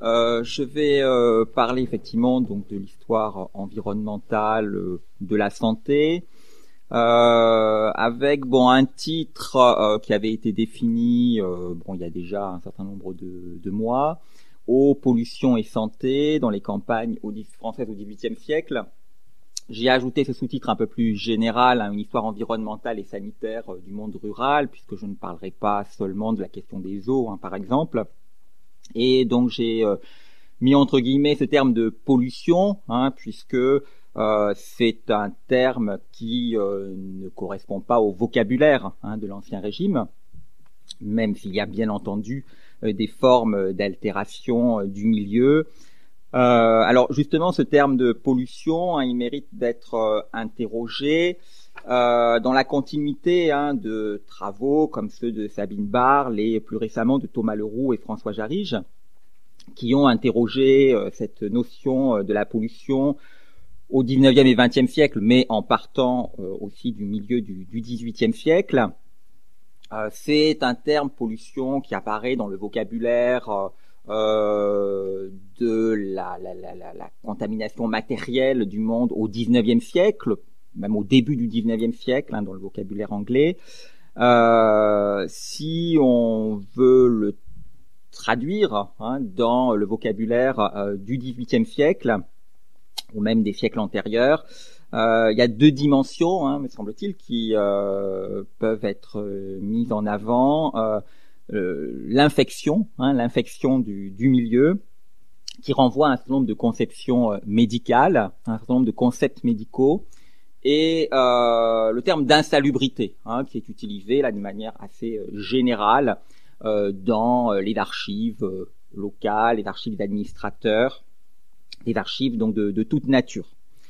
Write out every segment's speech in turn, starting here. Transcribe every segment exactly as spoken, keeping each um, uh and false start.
Euh, je vais euh, parler effectivement donc de l'histoire environnementale euh, de la santé, euh, avec bon un titre euh, qui avait été défini euh, bon il y a déjà un certain nombre de, de mois, Eau, pollution et santé dans les campagnes françaises au dix-huitième siècle. J'ai ajouté ce sous-titre un peu plus général, hein, une histoire environnementale et sanitaire euh, du monde rural, puisque je ne parlerai pas seulement de la question des eaux, hein, par exemple. Et donc j'ai euh, mis entre guillemets ce terme de pollution, hein, puisque euh, c'est un terme qui euh, ne correspond pas au vocabulaire hein, de l'Ancien Régime, même s'il y a bien entendu euh, des formes d'altération euh, du milieu. Euh, alors justement, ce terme de pollution, hein, il mérite d'être euh, interrogé euh, dans la continuité hein, de travaux comme ceux de Sabine Barle et plus récemment de Thomas Leroux et François Jarige, qui ont interrogé euh, cette notion euh, de la pollution au dix-neuvième et vingtième siècle, mais en partant euh, aussi du milieu du, du dix-huitième siècle. Euh, c'est un terme pollution qui apparaît dans le vocabulaire euh, euh, de la, la, la, la, la contamination matérielle du monde au dix-neuvième siècle, même au début du dix-neuvième siècle, hein, dans le vocabulaire anglais. Euh, si on veut le traduire hein, dans le vocabulaire euh, du dix-huitième siècle, ou même des siècles antérieurs, euh, il y a deux dimensions, hein, me semble-t-il, qui euh, peuvent être euh, mises en avant. Euh, euh, l'infection, hein, l'infection du, du milieu, qui renvoie à un certain nombre de conceptions euh, médicales, un certain nombre de concepts médicaux, et euh, le terme d'insalubrité, hein, qui est utilisé là de manière assez euh, générale euh, dans euh, les archives euh, locales, les archives d'administrateurs, les archives donc de, de toute nature.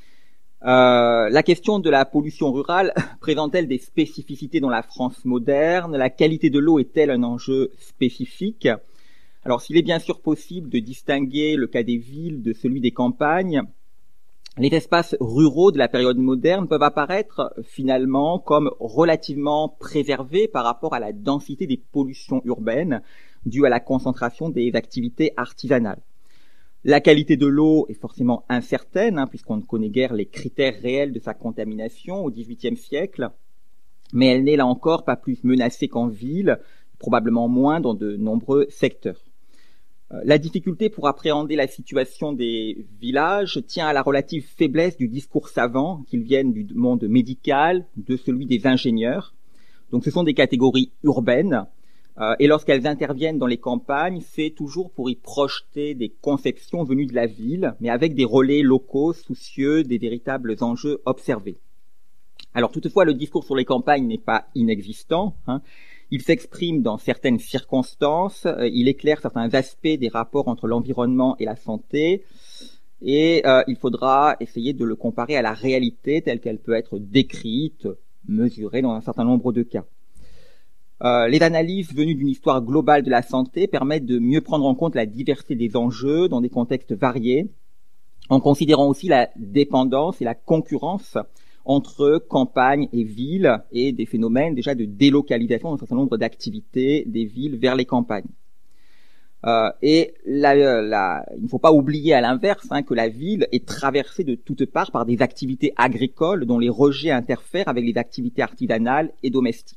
Euh, la question de la pollution rurale présente-t-elle des spécificités dans la France moderne? La qualité de l'eau est-elle un enjeu spécifique? Alors, s'il est bien sûr possible de distinguer le cas des villes de celui des campagnes, les espaces ruraux de la période moderne peuvent apparaître finalement comme relativement préservés par rapport à la densité des pollutions urbaines dues à la concentration des activités artisanales. La qualité de l'eau est forcément incertaine, hein, puisqu'on ne connaît guère les critères réels de sa contamination au dix-huitième siècle, mais elle n'est là encore pas plus menacée qu'en ville, probablement moins dans de nombreux secteurs. Euh, la difficulté pour appréhender la situation des villages tient à la relative faiblesse du discours savant, qu'ils viennent du monde médical, de celui des ingénieurs. Donc ce sont des catégories urbaines, Euh, et lorsqu'elles interviennent dans les campagnes, c'est toujours pour y projeter des conceptions venues de la ville, mais avec des relais locaux soucieux des véritables enjeux observés. Alors toutefois, le discours sur les campagnes n'est pas inexistant. Hein. Il s'exprime dans certaines circonstances, euh, il éclaire certains aspects des rapports entre l'environnement et la santé, et euh, il faudra essayer de le comparer à la réalité telle qu'elle peut être décrite, mesurée dans un certain nombre de cas. Euh, les analyses venues d'une histoire globale de la santé permettent de mieux prendre en compte la diversité des enjeux dans des contextes variés, en considérant aussi la dépendance et la concurrence entre campagne et ville et des phénomènes déjà de délocalisation d'un certain nombre d'activités des villes vers les campagnes. Euh, et la, la, il ne faut pas oublier à l'inverse hein, que la ville est traversée de toutes parts par des activités agricoles dont les rejets interfèrent avec les activités artisanales et domestiques.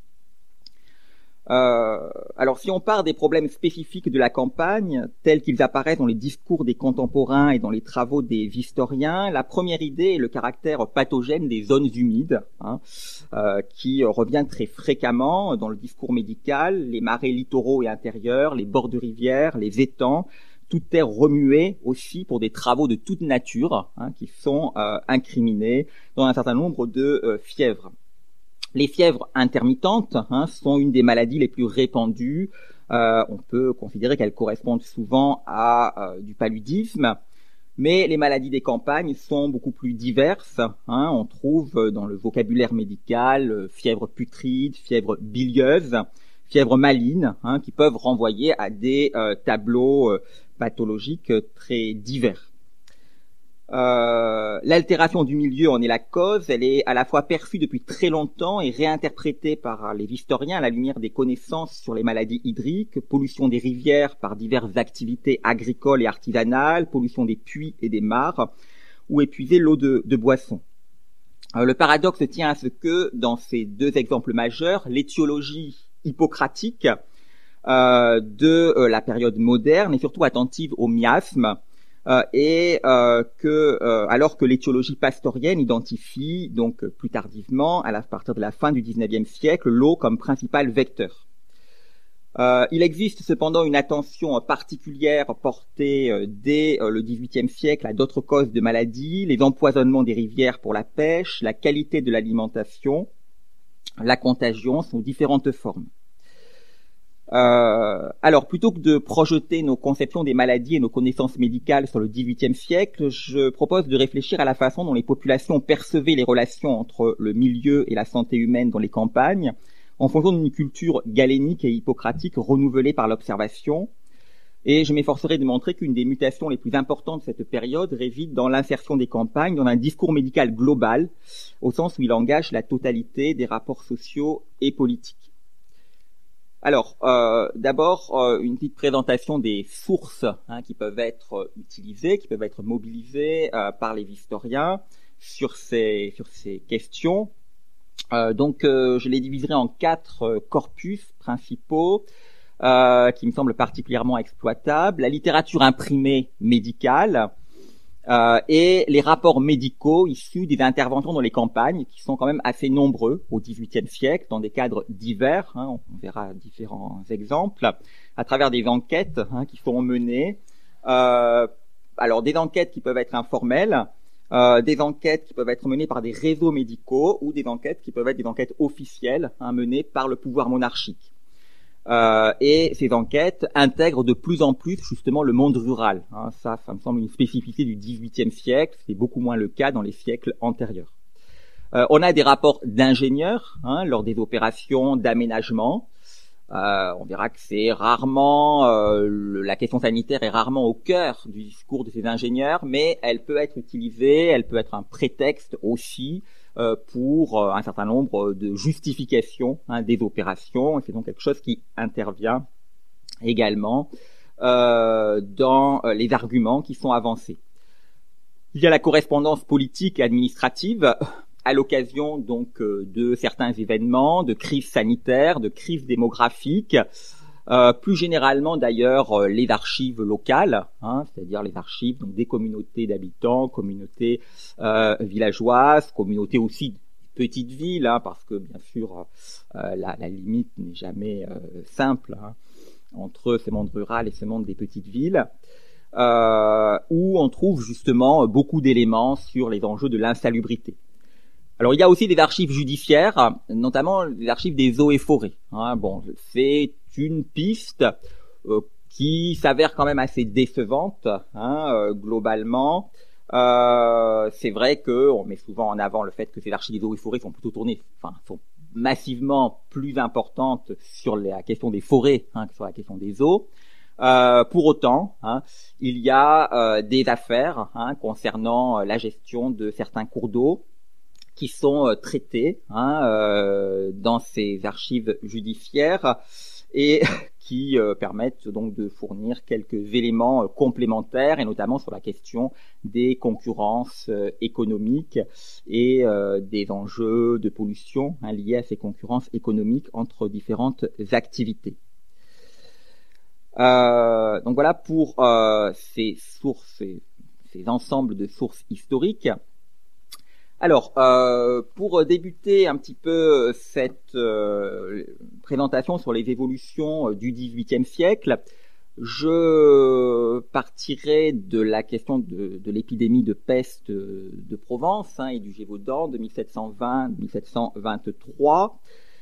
Euh, alors, si on part des problèmes spécifiques de la campagne, tels qu'ils apparaissent dans les discours des contemporains et dans les travaux des historiens, la première idée est le caractère pathogène des zones humides, hein, euh, qui revient très fréquemment dans le discours médical, les marais littoraux et intérieurs, les bords de rivières, les étangs, toute terre remuée aussi pour des travaux de toute nature, hein, qui sont euh, incriminés dans un certain nombre de euh, fièvres. Les fièvres intermittentes hein, sont une des maladies les plus répandues. Euh, on peut considérer qu'elles correspondent souvent à euh, du paludisme, mais les maladies des campagnes sont beaucoup plus diverses. Hein. On trouve dans le vocabulaire médical euh, fièvre putride, fièvre bilieuse, fièvre maligne, hein, qui peuvent renvoyer à des euh, tableaux euh, pathologiques très divers. Euh, l'altération du milieu en est la cause. Elle est à la fois perçue depuis très longtemps et réinterprétée par les historiens à la lumière des connaissances sur les maladies hydriques, pollution des rivières par diverses activités agricoles et artisanales, pollution des puits et des mares, ou épuiser l'eau de, de boisson. Euh, le paradoxe tient à ce que, dans ces deux exemples majeurs, l'étiologie hippocratique euh, de euh, la période moderne est surtout attentive au miasme, Euh, et euh, que, euh, alors que l'étiologie pastorienne identifie donc plus tardivement, à, la, à partir de la fin du dix-neuvième siècle, l'eau comme principal vecteur. Euh, il existe cependant une attention particulière portée euh, dès euh, le dix-huitième siècle à d'autres causes de maladies, les empoisonnements des rivières pour la pêche, la qualité de l'alimentation, la contagion sous différentes formes. Euh, alors, plutôt que de projeter nos conceptions des maladies et nos connaissances médicales sur le dix-huitième siècle, je propose de réfléchir à la façon dont les populations percevaient les relations entre le milieu et la santé humaine dans les campagnes, en fonction d'une culture galénique et hippocratique renouvelée par l'observation. Et je m'efforcerai de montrer qu'une des mutations les plus importantes de cette période réside dans l'insertion des campagnes dans un discours médical global, au sens où il engage la totalité des rapports sociaux et politiques. Alors, euh, d'abord, euh, une petite présentation des sources hein, qui peuvent être utilisées, qui peuvent être mobilisées euh, par les historiens sur ces sur ces questions. Euh, donc, euh, je les diviserai en quatre euh, corpus principaux euh, qui me semblent particulièrement exploitables. La littérature imprimée médicale euh, et les rapports médicaux issus des interventions dans les campagnes, qui sont quand même assez nombreux au dix-huitième siècle, dans des cadres divers, hein, on verra différents exemples, à travers des enquêtes hein, qui sont menées. Euh, alors, des enquêtes qui peuvent être informelles, euh, des enquêtes qui peuvent être menées par des réseaux médicaux, ou des enquêtes qui peuvent être des enquêtes officielles hein, menées par le pouvoir monarchique. Euh, et ces enquêtes intègrent de plus en plus justement le monde rural. Hein, ça, ça me semble une spécificité du dix-huitième siècle. C'est beaucoup moins le cas dans les siècles antérieurs. Euh, on a des rapports d'ingénieurs hein, lors des opérations d'aménagement. Euh, on verra que c'est rarement euh, le, la question sanitaire est rarement au cœur du discours de ces ingénieurs, mais elle peut être utilisée, elle peut être un prétexte aussi euh, pour euh, un certain nombre de justifications hein, des opérations. Et c'est donc quelque chose qui intervient également euh, dans euh, les arguments qui sont avancés. Il y a la correspondance politique et administrative à l'occasion donc euh, de certains événements, de crises sanitaires, de crises démographiques, euh, plus généralement d'ailleurs euh, les archives locales, hein, c'est-à-dire les archives donc, des communautés d'habitants, communautés euh, villageoises, communautés aussi de petites villes, hein, parce que bien sûr euh, la, la limite n'est jamais euh, simple hein, entre ce monde rural et ce monde des petites villes. Euh, où on trouve justement beaucoup d'éléments sur les enjeux de l'insalubrité. Alors il y a aussi des archives judiciaires, notamment les archives des eaux et forêts. Hein, bon, c'est une piste euh, qui s'avère quand même assez décevante hein, euh, globalement. Euh, c'est vrai que on met souvent en avant le fait que ces archives des eaux et forêts sont plutôt tournées, enfin sont massivement plus importantes sur la question des forêts hein, que sur la question des eaux. Euh, pour autant, hein, il y a euh, des affaires hein, concernant la gestion de certains cours d'eau qui sont euh, traitées hein, euh, dans ces archives judiciaires et qui euh, permettent donc de fournir quelques éléments euh, complémentaires et notamment sur la question des concurrences euh, économiques et euh, des enjeux de pollution hein, liés à ces concurrences économiques entre différentes activités. Euh, donc voilà pour euh, ces sources, ces, ces ensembles de sources historiques. Alors, euh, pour débuter un petit peu cette euh, présentation sur les évolutions du dix-huitième siècle, je partirai de la question de, de l'épidémie de peste de Provence hein, et du Gévaudan de mille sept cent vingt à mille sept cent vingt-trois.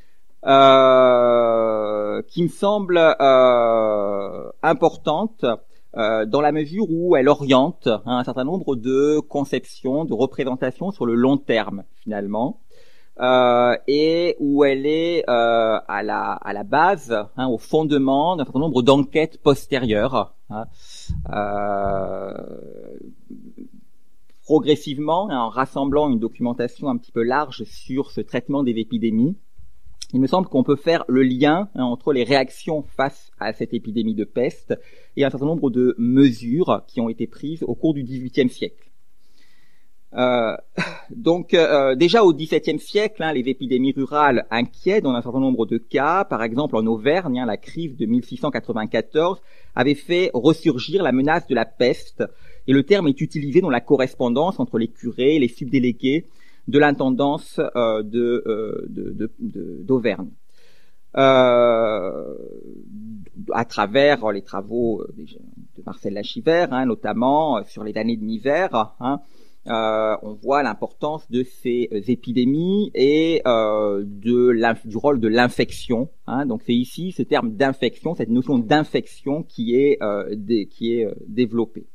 Euh, qui me semble euh, importante euh, dans la mesure où elle oriente hein, un certain nombre de conceptions, de représentations sur le long terme finalement, euh, et où elle est euh, à la à la base, hein, au fondement d'un certain nombre d'enquêtes postérieures, hein, euh, progressivement, en rassemblant une documentation un petit peu large sur ce traitement des épidémies, il me semble qu'on peut faire le lien hein, entre les réactions face à cette épidémie de peste et un certain nombre de mesures qui ont été prises au cours du dix-huitième siècle. Euh, donc euh, déjà au dix-septième siècle, hein, les épidémies rurales inquiètent dans un certain nombre de cas. Par exemple en Auvergne, hein, la crise de mille six cent quatre-vingt-quatorze avait fait ressurgir la menace de la peste, et le terme est utilisé dans la correspondance entre les curés et les subdélégués de l'intendance euh, de, euh, de, de, de, d'Auvergne. Euh, à travers les travaux de Marcel Lachivert, hein, notamment sur les années de misère, hein, euh, on voit l'importance de ces épidémies et euh, de du rôle de l'infection. Hein, donc c'est ici ce terme d'infection, cette notion d'infection qui est euh, dé, qui est euh, développée.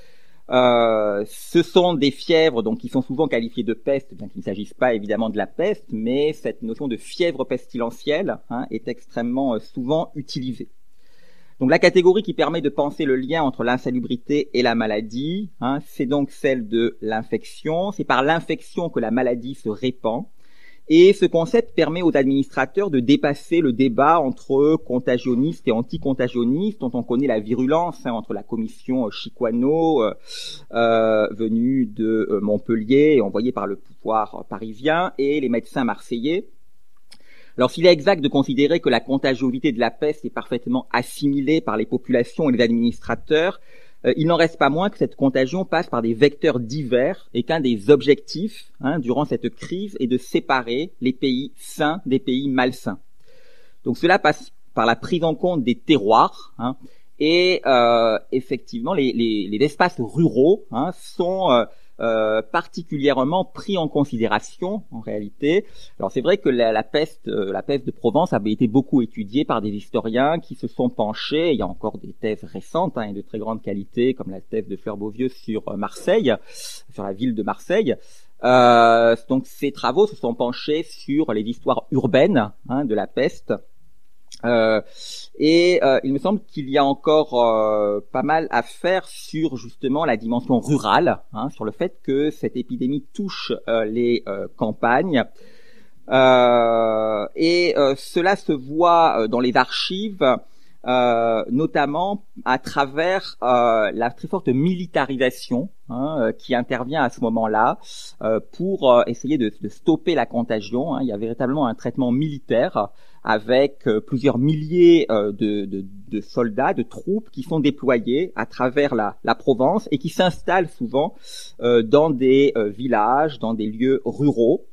Euh, ce sont des fièvres donc qui sont souvent qualifiées de peste, bien qu'il ne s'agisse pas évidemment de la peste, mais cette notion de fièvre pestilentielle hein, est extrêmement euh, souvent utilisée. Donc la catégorie qui permet de penser le lien entre l'insalubrité et la maladie, hein, c'est donc celle de l'infection. C'est par l'infection que la maladie se répand. Et ce concept permet aux administrateurs de dépasser le débat entre contagionnistes et anticontagionnistes, dont on connaît la virulence hein, entre la commission Chicoineau, euh, euh, venue de euh, Montpellier et envoyée par le pouvoir parisien, et les médecins marseillais. Alors s'il est exact de considérer que la contagiosité de la peste est parfaitement assimilée par les populations et les administrateurs, Euh, il n'en reste pas moins que cette contagion passe par des vecteurs divers et qu'un des objectifs hein, durant cette crise est de séparer les pays sains des pays malsains. Donc cela passe par la prise en compte des terroirs hein, et euh, effectivement les, les, les espaces ruraux hein, sont euh, Euh, particulièrement pris en considération en réalité. Alors c'est vrai que la, la peste, euh, la peste de Provence avait été beaucoup étudiée par des historiens qui se sont penchés. Il y a encore des thèses récentes hein, et de très grande qualité, comme la thèse de Fleur Beauvieux sur euh, Marseille, sur la ville de Marseille. Euh, donc ces travaux se sont penchés sur les histoires urbaines hein, de la peste. Euh, et euh, il me semble qu'il y a encore euh, pas mal à faire sur justement la dimension rurale, hein, sur le fait que cette épidémie touche euh, les euh, campagnes. Euh, et euh, cela se voit euh, dans les archives, euh, notamment à travers euh, la très forte militarisation hein, qui intervient à ce moment-là euh, pour euh, essayer de, de stopper la contagion. Hein. Il y a véritablement un traitement militaire avec euh, plusieurs milliers euh, de, de, de soldats, de troupes qui sont déployés à travers la, la Provence et qui s'installent souvent euh, dans des euh, villages, dans des lieux ruraux.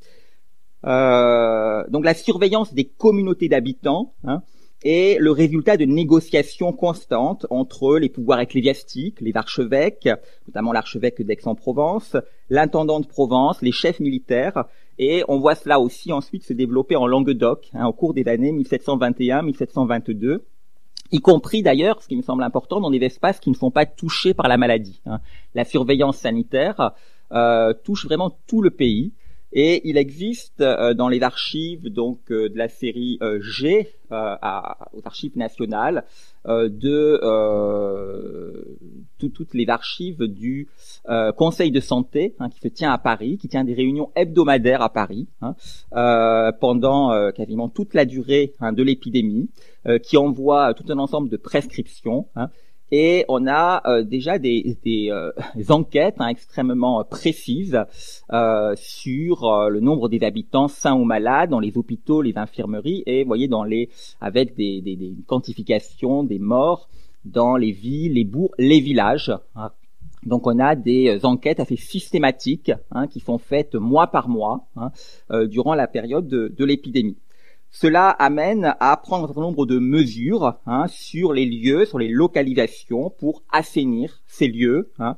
Euh, donc la surveillance des communautés d'habitants hein, est le résultat de négociations constantes entre les pouvoirs ecclésiastiques, les archevêques, notamment l'archevêque d'Aix-en-Provence, l'intendant de Provence, les chefs militaires. Et on voit cela aussi ensuite se développer en Languedoc hein, au cours des années mille sept cent vingt et un à mille sept cent vingt-deux, y compris d'ailleurs, ce qui me semble important, dans des espaces qui ne sont pas touchés par la maladie. Hein. La surveillance sanitaire euh, touche vraiment tout le pays. Et il existe euh, dans les archives donc euh, de la série euh, G, euh, à, aux archives nationales, euh, de euh, tout, toutes les archives du euh, Conseil de santé hein, qui se tient à Paris, qui tient des réunions hebdomadaires à Paris hein, euh, pendant euh, quasiment toute la durée hein, de l'épidémie, euh, qui envoie tout un ensemble de prescriptions. Hein, Et on a euh, déjà des, des, euh, des enquêtes hein, extrêmement précises euh, sur euh, le nombre des habitants sains ou malades dans les hôpitaux, les infirmeries, et vous voyez dans les avec des, des, des quantifications des morts dans les villes, les bourgs, les villages. Hein. Donc on a des enquêtes assez systématiques hein, qui sont faites mois par mois hein, euh, durant la période de, de l'épidémie. Cela amène à prendre un certain nombre de mesures hein, sur les lieux, sur les localisations pour assainir ces lieux, hein,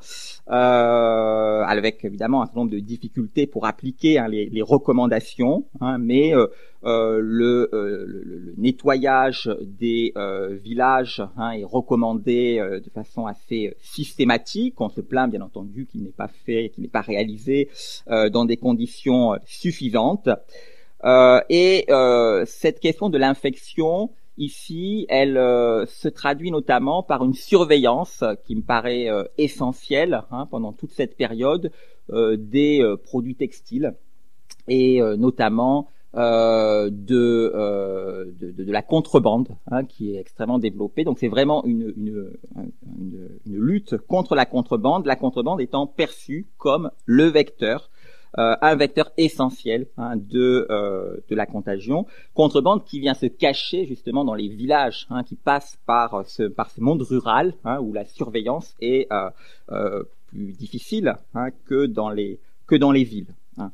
euh, avec évidemment un certain nombre de difficultés pour appliquer hein, les, les recommandations, hein, mais euh, euh, le, euh, le, le nettoyage des euh, villages hein, est recommandé euh, de façon assez systématique. On se plaint bien entendu qu'il n'est pas fait, qu'il n'est pas réalisé euh, dans des conditions suffisantes. Euh, et euh, cette question de l'infection, ici, elle euh, se traduit notamment par une surveillance qui me paraît euh, essentielle hein, pendant toute cette période euh, des euh, produits textiles et euh, notamment euh, de, euh, de, de, de la contrebande hein, qui est extrêmement développée. Donc c'est vraiment une, une, une, une lutte contre la contrebande, la contrebande étant perçue comme le vecteur, euh, un vecteur essentiel hein, de, euh, de la contagion. Contrebande qui vient se cacher justement dans les villages, hein, qui passe par ce, par ce monde rural hein, où la surveillance est euh, euh, plus difficile hein, que dans les que dans les villes. Hein.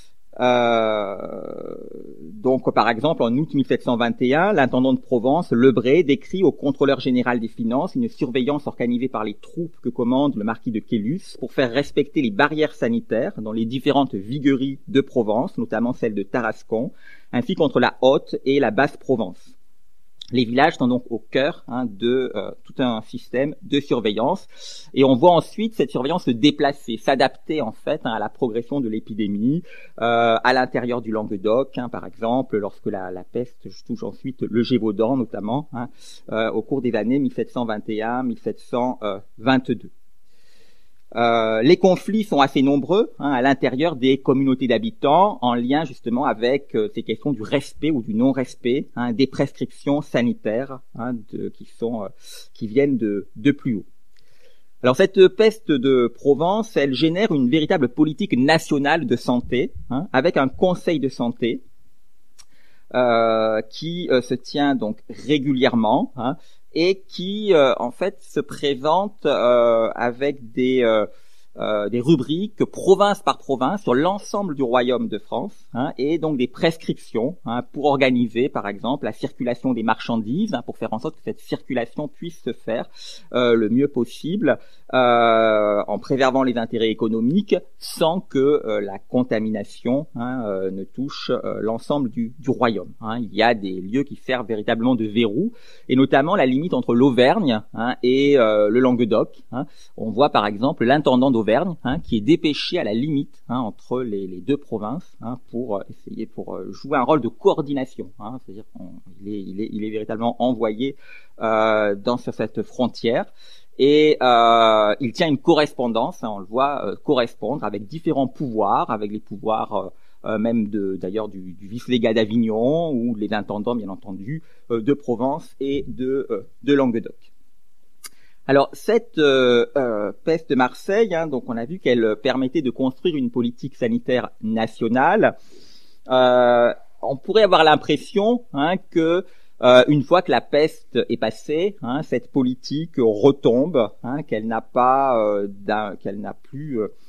Euh, donc, par exemple, en août mille sept cent vingt et un, l'intendant de Provence, Lebret, décrit au contrôleur général des finances une surveillance organisée par les troupes que commande le marquis de Caylus pour faire respecter les barrières sanitaires dans les différentes vigueries de Provence, notamment celle de Tarascon, ainsi qu'entre la Haute et la Basse Provence. Les villages sont donc au cœur hein, de euh, tout un système de surveillance et on voit ensuite cette surveillance se déplacer, s'adapter en fait hein, à la progression de l'épidémie euh, à l'intérieur du Languedoc, hein, par exemple lorsque la, la peste touche ensuite le Gévaudan notamment hein, euh, au cours des années mille sept cent vingt et un à mille sept cent vingt-deux. Euh, les conflits sont assez nombreux hein, à l'intérieur des communautés d'habitants en lien justement avec euh, ces questions du respect ou du non-respect hein, des prescriptions sanitaires hein, de, qui sont euh, qui viennent de, de plus haut. Alors cette peste de Provence, elle génère une véritable politique nationale de santé hein, avec un conseil de santé euh, qui euh, se tient donc régulièrement hein, et qui euh, en fait se présente euh, avec des euh, euh, des rubriques province par province sur l'ensemble du royaume de France hein, et donc des prescriptions hein, pour organiser par exemple la circulation des marchandises hein, pour faire en sorte que cette circulation puisse se faire euh, le mieux possible euh, en préservant les intérêts économiques sans que euh, la contamination hein, euh, ne touche euh, l'ensemble du, du royaume. Hein. Il y a des lieux qui servent véritablement de verrou et notamment la limite entre l'Auvergne hein, et euh, le Languedoc. Hein. On voit par exemple l'intendant d'Auvergne Hein, qui est dépêché à la limite hein, entre les, les deux provinces hein, pour essayer pour jouer un rôle de coordination. Hein, c'est-à-dire qu'il est, il est, il est véritablement envoyé euh, dans sur cette frontière et euh, il tient une correspondance, hein, on le voit euh, correspondre avec différents pouvoirs, avec les pouvoirs euh, même de d'ailleurs du, du vice-légat d'Avignon ou les intendants bien entendu euh, de Provence et de euh, de Languedoc. Alors cette euh, euh, peste de Marseille, hein, donc on a vu qu'elle permettait de construire une politique sanitaire nationale. Euh, on pourrait avoir l'impression hein, que euh, une fois que la peste est passée, hein, cette politique retombe, hein, qu'elle n'a pas, euh, d'un, qu'elle n'a plus, euh,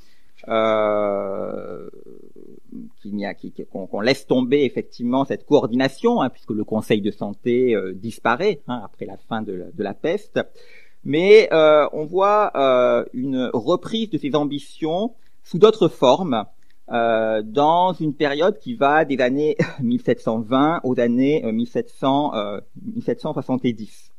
euh, qu'il n'y a, qu'on, qu'on laisse tomber effectivement cette coordination, hein, puisque le Conseil de santé euh, disparaît hein, après la fin de la, de la peste. Mais euh, on voit euh, une reprise de ces ambitions sous d'autres formes euh, dans une période qui va des années mille sept cent vingt aux années mille sept cents, euh, mille sept cent soixante-dix.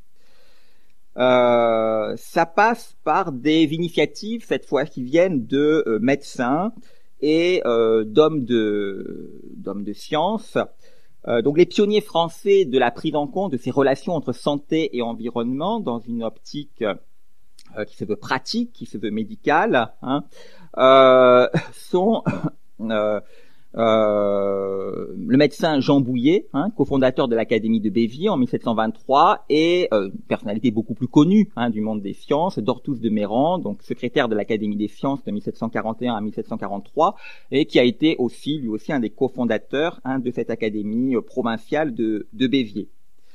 Euh, ça passe par des initiatives cette fois qui viennent de euh, médecins et euh, d'hommes de d'hommes de science. Euh, donc les pionniers français de la prise en compte de ces relations entre santé et environnement dans une optique euh, qui se veut pratique, qui se veut médicale, hein, euh, sont euh, euh, le médecin Jean Bouillet, hein, cofondateur de l'Académie de Béziers en mille sept cent vingt-trois, et euh, une personnalité beaucoup plus connue hein, du monde des sciences, d'Orthous de Méran, donc secrétaire de l'Académie des sciences de mille sept cent quarante et un à mille sept cent quarante-trois, et qui a été aussi, lui aussi, un des cofondateurs hein, de cette Académie euh, provinciale de, de Béziers.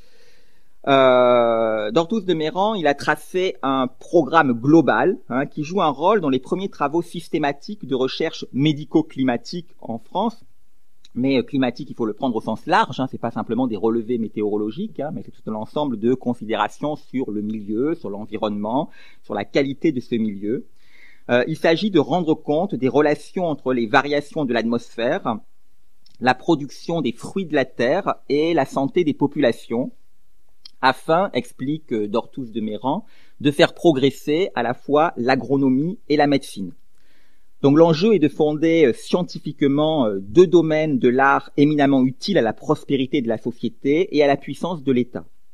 Euh, D'Orthous de Méran, il a tracé un programme global hein, qui joue un rôle dans les premiers travaux systématiques de recherche médico-climatique en France. Mais euh, climatique, il faut le prendre au sens large, hein, c'est pas simplement des relevés météorologiques, hein, mais c'est tout un ensemble de considérations sur le milieu, sur l'environnement, sur la qualité de ce milieu. Euh, il s'agit de rendre compte des relations entre les variations de l'atmosphère, la production des fruits de la terre et la santé des populations, afin, explique d'Orthous de Méran, de faire progresser à la fois l'agronomie et la médecine. Donc l'enjeu est de fonder scientifiquement deux domaines de l'art éminemment utiles à la prospérité de la société et à la puissance de l'État.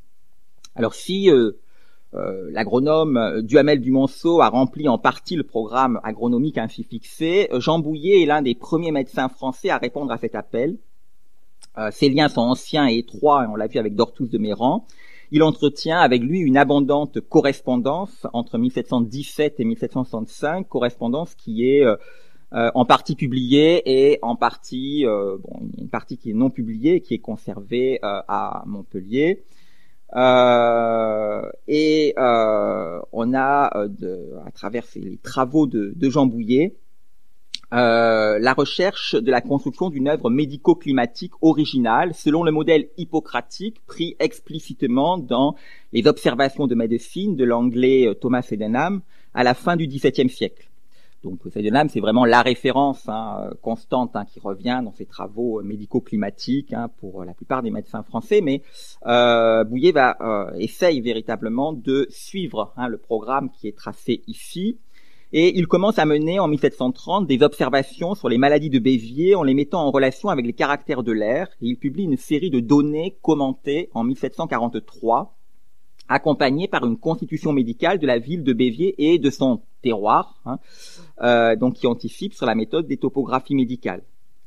Alors si euh, euh, l'agronome Duhamel du Monceau a rempli en partie le programme agronomique ainsi fixé, Jean Bouillet est l'un des premiers médecins français à répondre à cet appel. Euh, ses liens sont anciens et étroits, on l'a vu avec Dortous de Méran. Il entretient avec lui une abondante correspondance entre mille sept cent dix-sept et mille sept cent soixante-cinq, correspondance qui est euh, euh, en partie publiée et en partie, euh, bon, une partie qui est non publiée, qui est conservée euh, à Montpellier. Euh, et euh, on a, euh, de, à travers les travaux de, de Jean Bouillet, Euh, la recherche de la construction d'une œuvre médico-climatique originale selon le modèle hippocratique pris explicitement dans les observations de médecine de l'anglais Thomas Sydenham à la fin du dix-septième siècle. Donc Sydenham, c'est vraiment la référence hein, constante hein, qui revient dans ses travaux médico-climatiques hein, pour la plupart des médecins français, mais euh, Bouillet va euh, essaye véritablement de suivre hein, le programme qui est tracé ici. Et il commence à mener en mille sept cent trente des observations sur les maladies de Béziers en les mettant en relation avec les caractères de l'air. Et il publie une série de données commentées en mille sept cent quarante-trois, accompagnées par une constitution médicale de la ville de Béziers et de son terroir, hein, euh, donc qui anticipe sur la méthode des topographies médicales.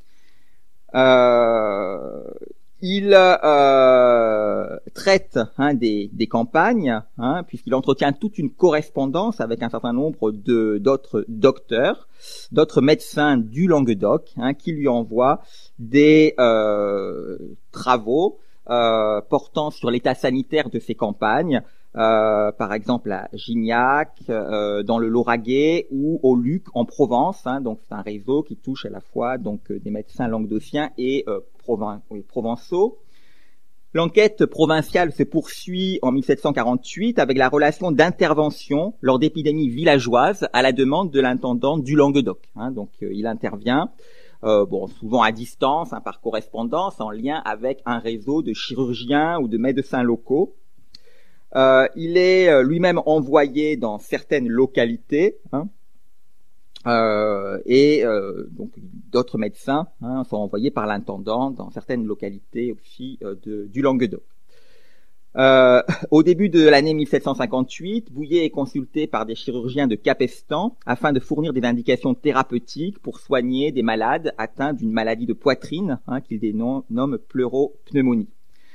Euh, Il euh, traite hein, des, des campagnes, hein, puisqu'il entretient toute une correspondance avec un certain nombre de d'autres docteurs, d'autres médecins du Languedoc, hein, qui lui envoient des euh, travaux euh, portant sur l'état sanitaire de ces campagnes, euh, par exemple à Gignac, euh, dans le Lauragais ou au Luc en Provence. Hein, donc c'est un réseau qui touche à la fois donc des médecins languedociens et euh, Provin- oui, provençaux. L'enquête provinciale se poursuit en mille sept cent quarante-huit avec la relation d'intervention lors d'épidémies villageoises à la demande de l'intendant du Languedoc. Hein, donc euh, il intervient, euh, bon souvent à distance, hein, par correspondance, en lien avec un réseau de chirurgiens ou de médecins locaux. Euh, il est euh, lui-même envoyé dans certaines localités. Hein, Euh, et euh, donc d'autres médecins hein, sont envoyés par l'intendant dans certaines localités aussi euh, de, du Languedoc. Euh, au début de l'année mille sept cent cinquante-huit, Bouillet est consulté par des chirurgiens de Capestan afin de fournir des indications thérapeutiques pour soigner des malades atteints d'une maladie de poitrine hein, qu'il dénomme pleuropneumonie.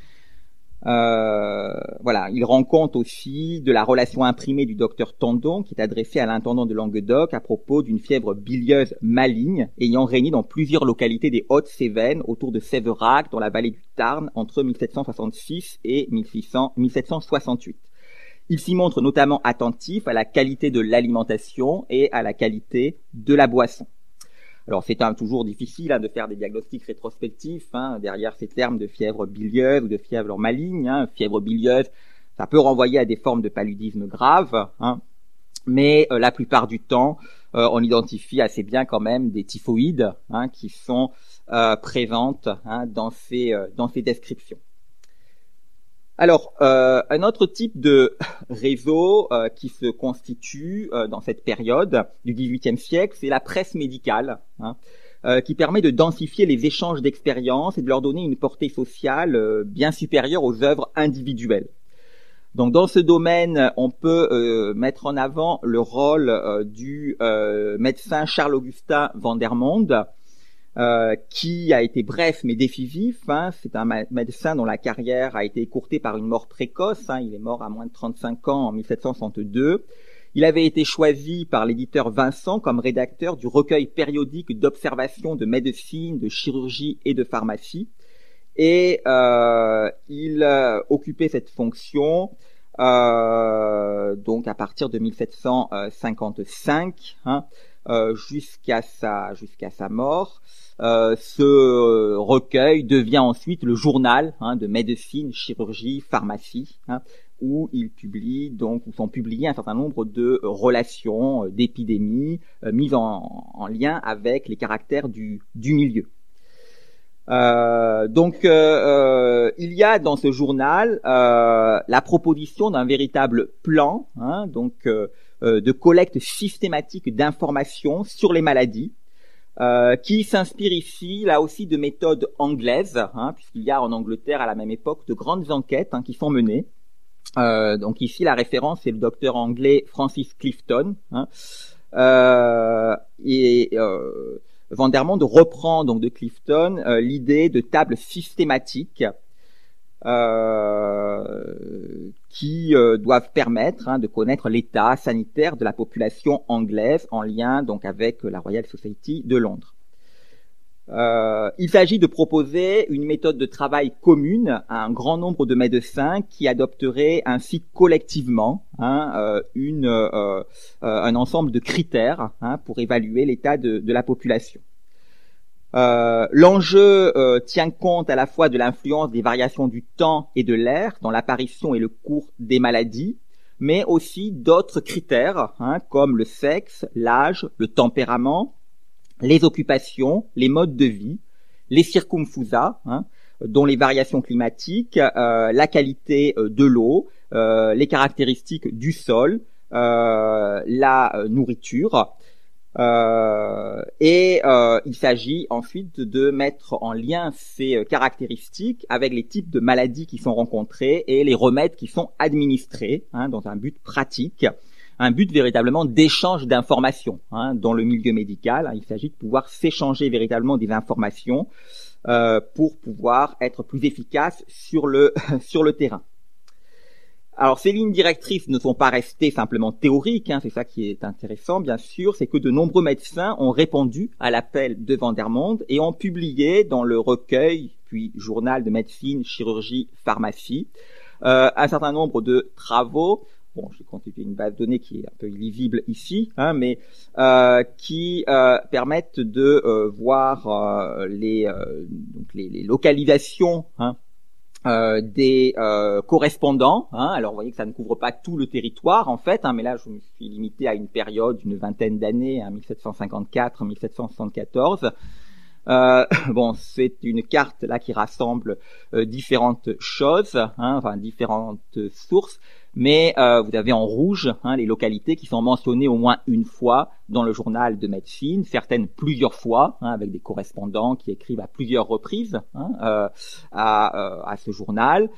Euh, voilà, il rend compte aussi de la relation imprimée du docteur Tandon qui est adressée à l'intendant de Languedoc à propos d'une fièvre bilieuse maligne ayant régné dans plusieurs localités des Hautes-Cévennes autour de Séverac dans la vallée du Tarn entre mille sept cent soixante-six et mille sept cent soixante-huit. Il s'y montre notamment attentif à la qualité de l'alimentation et à la qualité de la boisson. Alors c'est un, toujours difficile hein, de faire des diagnostics rétrospectifs hein, derrière ces termes de fièvre bilieuse ou de fièvre maligne. Hein. Fièvre bilieuse, ça peut renvoyer à des formes de paludisme grave, hein, mais euh, la plupart du temps, euh, on identifie assez bien quand même des typhoïdes hein, qui sont euh, présentes hein, dans ces euh, dans ces descriptions. Alors, euh, un autre type de réseau euh, qui se constitue euh, dans cette période du dix-huitième siècle, c'est la presse médicale, hein, euh, qui permet de densifier les échanges d'expériences et de leur donner une portée sociale euh, bien supérieure aux œuvres individuelles. Donc, dans ce domaine, on peut euh, mettre en avant le rôle euh, du euh, médecin Charles-Augustin Vandermonde, Euh, qui a été bref mais décisif. Hein. C'est un médecin dont la carrière a été écourtée par une mort précoce. Hein. Il est mort à moins de trente-cinq ans en mille sept cent soixante-deux. Il avait été choisi par l'éditeur Vincent comme rédacteur du recueil périodique d'observations de médecine, de chirurgie et de pharmacie. Et euh, il euh, occupait cette fonction euh, donc à partir de mille sept cent cinquante-cinq hein, euh, jusqu'à sa jusqu'à sa mort. Euh, ce recueil devient ensuite le journal hein, de médecine, chirurgie, pharmacie, hein, où il publie donc où sont publiés un certain nombre de relations, euh, d'épidémies euh, mises en, en lien avec les caractères du, du milieu. Euh, donc, euh, euh, il y a dans ce journal euh, la proposition d'un véritable plan, hein, donc euh, euh, de collecte systématique d'informations sur les maladies. Euh, qui s'inspire ici, là aussi, de méthodes anglaises, hein, puisqu'il y a en Angleterre, à la même époque, de grandes enquêtes hein, qui sont menées. Euh, donc ici, la référence, c'est le docteur anglais Francis Clifton. Hein. Euh, et euh, Vandermonde reprend donc de Clifton euh, l'idée de tables systématiques euh, qui euh, doivent permettre hein, de connaître l'état sanitaire de la population anglaise en lien donc avec la Royal Society de Londres. Euh, il s'agit de proposer une méthode de travail commune à un grand nombre de médecins qui adopteraient ainsi collectivement hein, euh, une, euh, euh, un ensemble de critères hein, pour évaluer l'état de, de la population. Euh, l'enjeu euh, tient compte à la fois de l'influence des variations du temps et de l'air dans l'apparition et le cours des maladies, mais aussi d'autres critères hein, comme le sexe, l'âge, le tempérament, les occupations, les modes de vie, les circumfusa, hein, dont les variations climatiques, euh, la qualité euh, de l'eau, euh, les caractéristiques du sol, euh, la euh, nourriture. Euh, et euh, il s'agit ensuite de mettre en lien ces caractéristiques avec les types de maladies qui sont rencontrées et les remèdes qui sont administrés hein, dans un but pratique. Un but véritablement d'échange d'informations hein, dans le milieu médical. Hein, il s'agit de pouvoir s'échanger véritablement des informations euh, pour pouvoir être plus efficace sur le sur le terrain. Alors ces lignes directrices ne sont pas restées simplement théoriques, hein, c'est ça qui est intéressant bien sûr, c'est que de nombreux médecins ont répondu à l'appel de Vandermonde et ont publié dans le recueil puis journal de médecine, chirurgie, pharmacie euh, un certain nombre de travaux. Bon, j'ai constitué une base de données qui est un peu illisible ici, hein, mais euh, qui euh, permettent de euh, voir euh, les, euh, donc les, les localisations hein, euh, des euh, correspondants. Hein. Alors, vous voyez que ça ne couvre pas tout le territoire, en fait, hein, mais là, je me suis limité à une période d'une vingtaine d'années, hein, mille sept cent cinquante-quatre à mille sept cent soixante-quatorze. Euh, bon, c'est une carte là qui rassemble euh, différentes choses, hein, enfin différentes sources, mais euh, vous avez en rouge hein, les localités qui sont mentionnées au moins une fois dans le journal de médecine, certaines plusieurs fois, hein, avec des correspondants qui écrivent à plusieurs reprises hein, euh, à, euh, à ce journal.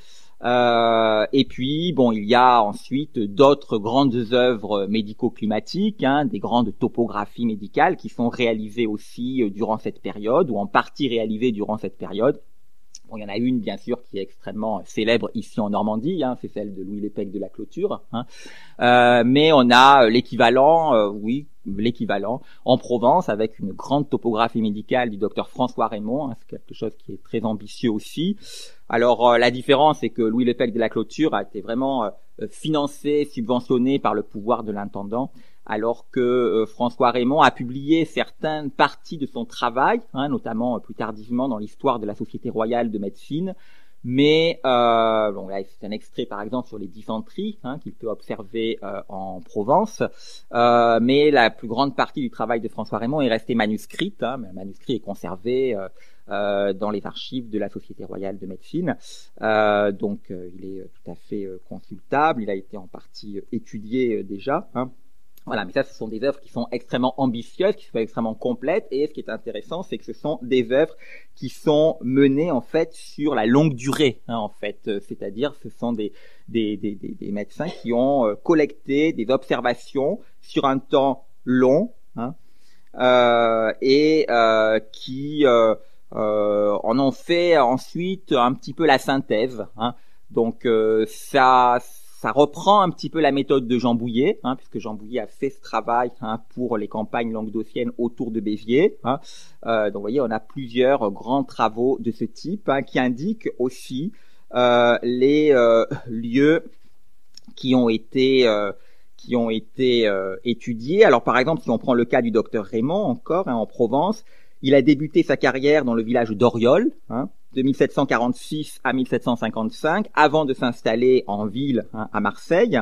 Euh, et puis, bon, il y a ensuite d'autres grandes œuvres médico-climatiques, hein, des grandes topographies médicales qui sont réalisées aussi durant cette période, ou en partie réalisées durant cette période. Bon, il y en a une, bien sûr, qui est extrêmement célèbre ici en Normandie, hein, c'est celle de Louis Lépec de la Clôture. Hein. Euh, mais on a l'équivalent, euh, oui, l'équivalent en Provence avec une grande topographie médicale du docteur François Raymond. Hein, c'est quelque chose qui est très ambitieux aussi. Alors euh, la différence, c'est que Louis Lépec de la Clôture a été vraiment euh, financé, subventionné par le pouvoir de l'intendant, alors que euh, François Raymond a publié certaines parties de son travail, hein, notamment euh, plus tardivement dans l'histoire de la Société royale de médecine. Mais euh, bon, là, c'est un extrait par exemple sur les dysenteries hein, qu'il peut observer euh, en Provence. Euh, mais la plus grande partie du travail de François Raymond est restée manuscrite. Hein, mais le manuscrit est conservé euh, euh, dans les archives de la Société royale de médecine. Euh, donc, euh, il est tout à fait euh, consultable. Il a été en partie euh, étudié euh, déjà. Hein. Voilà, mais ça, ce sont des œuvres qui sont extrêmement ambitieuses, qui sont extrêmement complètes, et ce qui est intéressant, c'est que ce sont des œuvres qui sont menées en fait sur la longue durée, hein, en fait, c'est-à-dire ce sont des des des, des, des médecins qui ont euh, collecté des observations sur un temps long, hein, euh, et euh, qui euh, euh, en ont fait ensuite un petit peu la synthèse, hein. Donc euh, ça Ça reprend un petit peu la méthode de Jean Bouillet, hein, puisque Jean Bouillet a fait ce travail hein, pour les campagnes languedociennes autour de Béziers. Hein. Euh, donc, vous voyez, on a plusieurs grands travaux de ce type hein, qui indiquent aussi euh, les euh, lieux qui ont été euh, qui ont été euh, étudiés. Alors, par exemple, si on prend le cas du docteur Raymond, encore hein, en Provence, il a débuté sa carrière dans le village d'Oriol, hein, de mille sept cent quarante-six à mille sept cent cinquante-cinq, avant de s'installer en ville hein, à Marseille.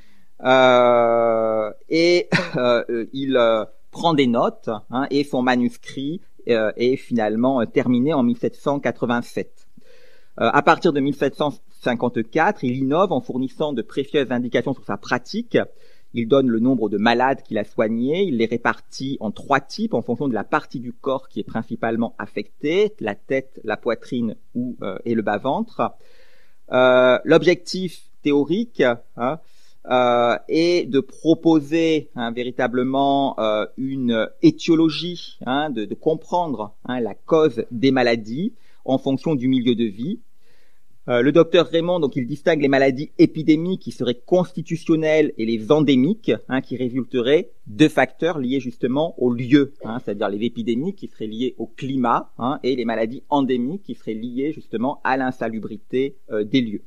Euh, et euh, il euh, prend des notes hein, et son manuscrit euh, est finalement euh, terminé en mille sept cent quatre-vingt-sept. Euh, à partir de mille sept cent cinquante-quatre, il innove en fournissant de précieuses indications sur sa pratique. Il donne le nombre de malades qu'il a soignés, il les répartit en trois types en fonction de la partie du corps qui est principalement affectée, la tête, la poitrine ou euh, et le bas-ventre. Euh, l'objectif théorique, hein, euh, et de proposer hein, véritablement euh, une étiologie, hein, de, de comprendre hein, la cause des maladies en fonction du milieu de vie. Euh, le docteur Raymond, donc, il distingue les maladies épidémiques qui seraient constitutionnelles et les endémiques, hein, qui résulteraient de facteurs liés justement au lieu, hein, c'est-à-dire les épidémiques qui seraient liées au climat, hein, et les maladies endémiques qui seraient liées justement à l'insalubrité euh, des lieux.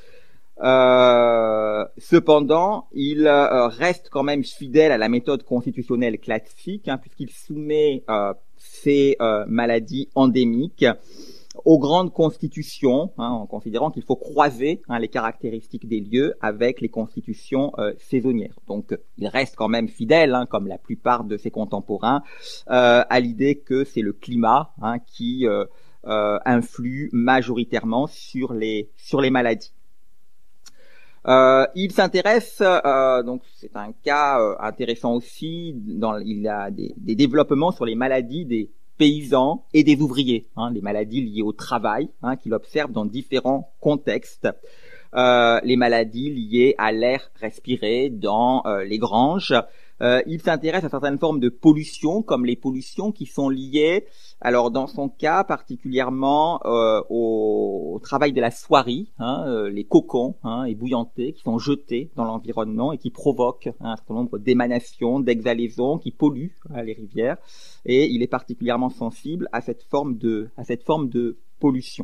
Euh, cependant, il euh, reste quand même fidèle à la méthode constitutionnelle classique, hein, puisqu'il soumet euh, ces euh, maladies endémiques aux grandes constitutions, hein, en considérant qu'il faut croiser hein, les caractéristiques des lieux avec les constitutions euh, saisonnières. Donc, il reste quand même fidèle, hein, comme la plupart de ses contemporains, euh, à l'idée que c'est le climat hein, qui euh, euh, influe majoritairement sur les sur les maladies. Euh, il s'intéresse, euh, donc c'est un cas euh, intéressant aussi. Dans, il a des, des développements sur les maladies des paysans et des ouvriers, hein, les maladies liées au travail, hein, qu'il observe dans différents contextes. Euh, les maladies liées à l'air respiré dans euh, les granges. Euh, il s'intéresse à certaines formes de pollution, comme les pollutions qui sont liées, alors dans son cas particulièrement euh, au, au travail de la soierie, hein, euh, les cocons hein, ébouillantés qui sont jetés dans l'environnement et qui provoquent hein, un certain nombre d'émanations, d'exhalaisons qui polluent hein, les rivières. Et il est particulièrement sensible à cette forme de, à cette forme de pollution.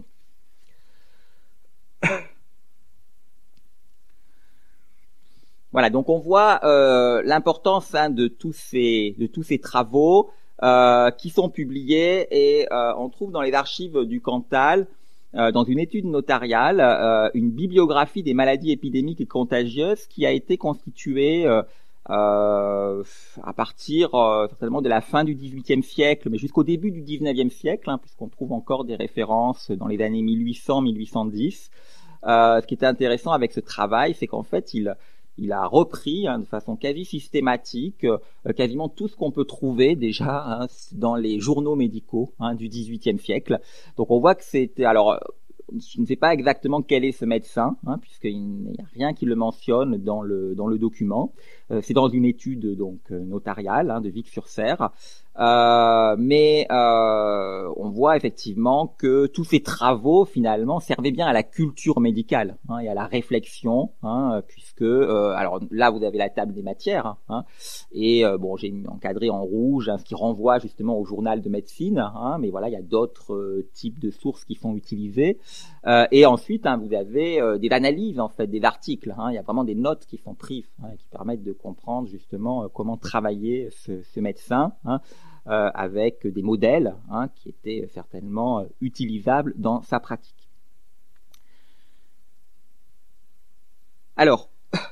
Voilà, donc on voit euh, l'importance hein, de tous ces de tous ces travaux euh, qui sont publiés et euh, on trouve dans les archives du Cantal, euh, dans une étude notariale, euh, une bibliographie des maladies épidémiques et contagieuses qui a été constituée euh, euh, à partir euh, certainement de la fin du dix-huitième siècle, mais jusqu'au début du dix-neuvième siècle, hein, puisqu'on trouve encore des références dans les années mille huit cents mille huit cent dix. Euh, ce qui était intéressant avec ce travail, c'est qu'en fait, il Il a repris hein, de façon quasi systématique euh, quasiment tout ce qu'on peut trouver déjà hein, dans les journaux médicaux hein, du dix-huitième siècle. Donc on voit que c'était... Alors, je ne sais pas exactement quel est ce médecin, hein, puisqu'il n'y a rien qui le mentionne dans le, dans le document. Euh, c'est dans une étude donc notariale hein, de Vic-sur-Cère. Euh, mais euh, on voit effectivement que tous ces travaux finalement servaient bien à la culture médicale hein, et à la réflexion, hein, puisque euh, alors là vous avez la table des matières hein, et euh, bon j'ai encadré en rouge hein, ce qui renvoie justement au journal de médecine, hein, mais voilà il y a d'autres euh, types de sources qui sont utilisées euh, et ensuite hein, vous avez euh, des analyses en fait des articles, hein, il y a vraiment des notes qui sont prises hein, qui permettent de comprendre justement euh, comment travailler ce, ce médecin. Hein, Euh, avec des modèles hein, qui étaient certainement euh, utilisables dans sa pratique. Alors,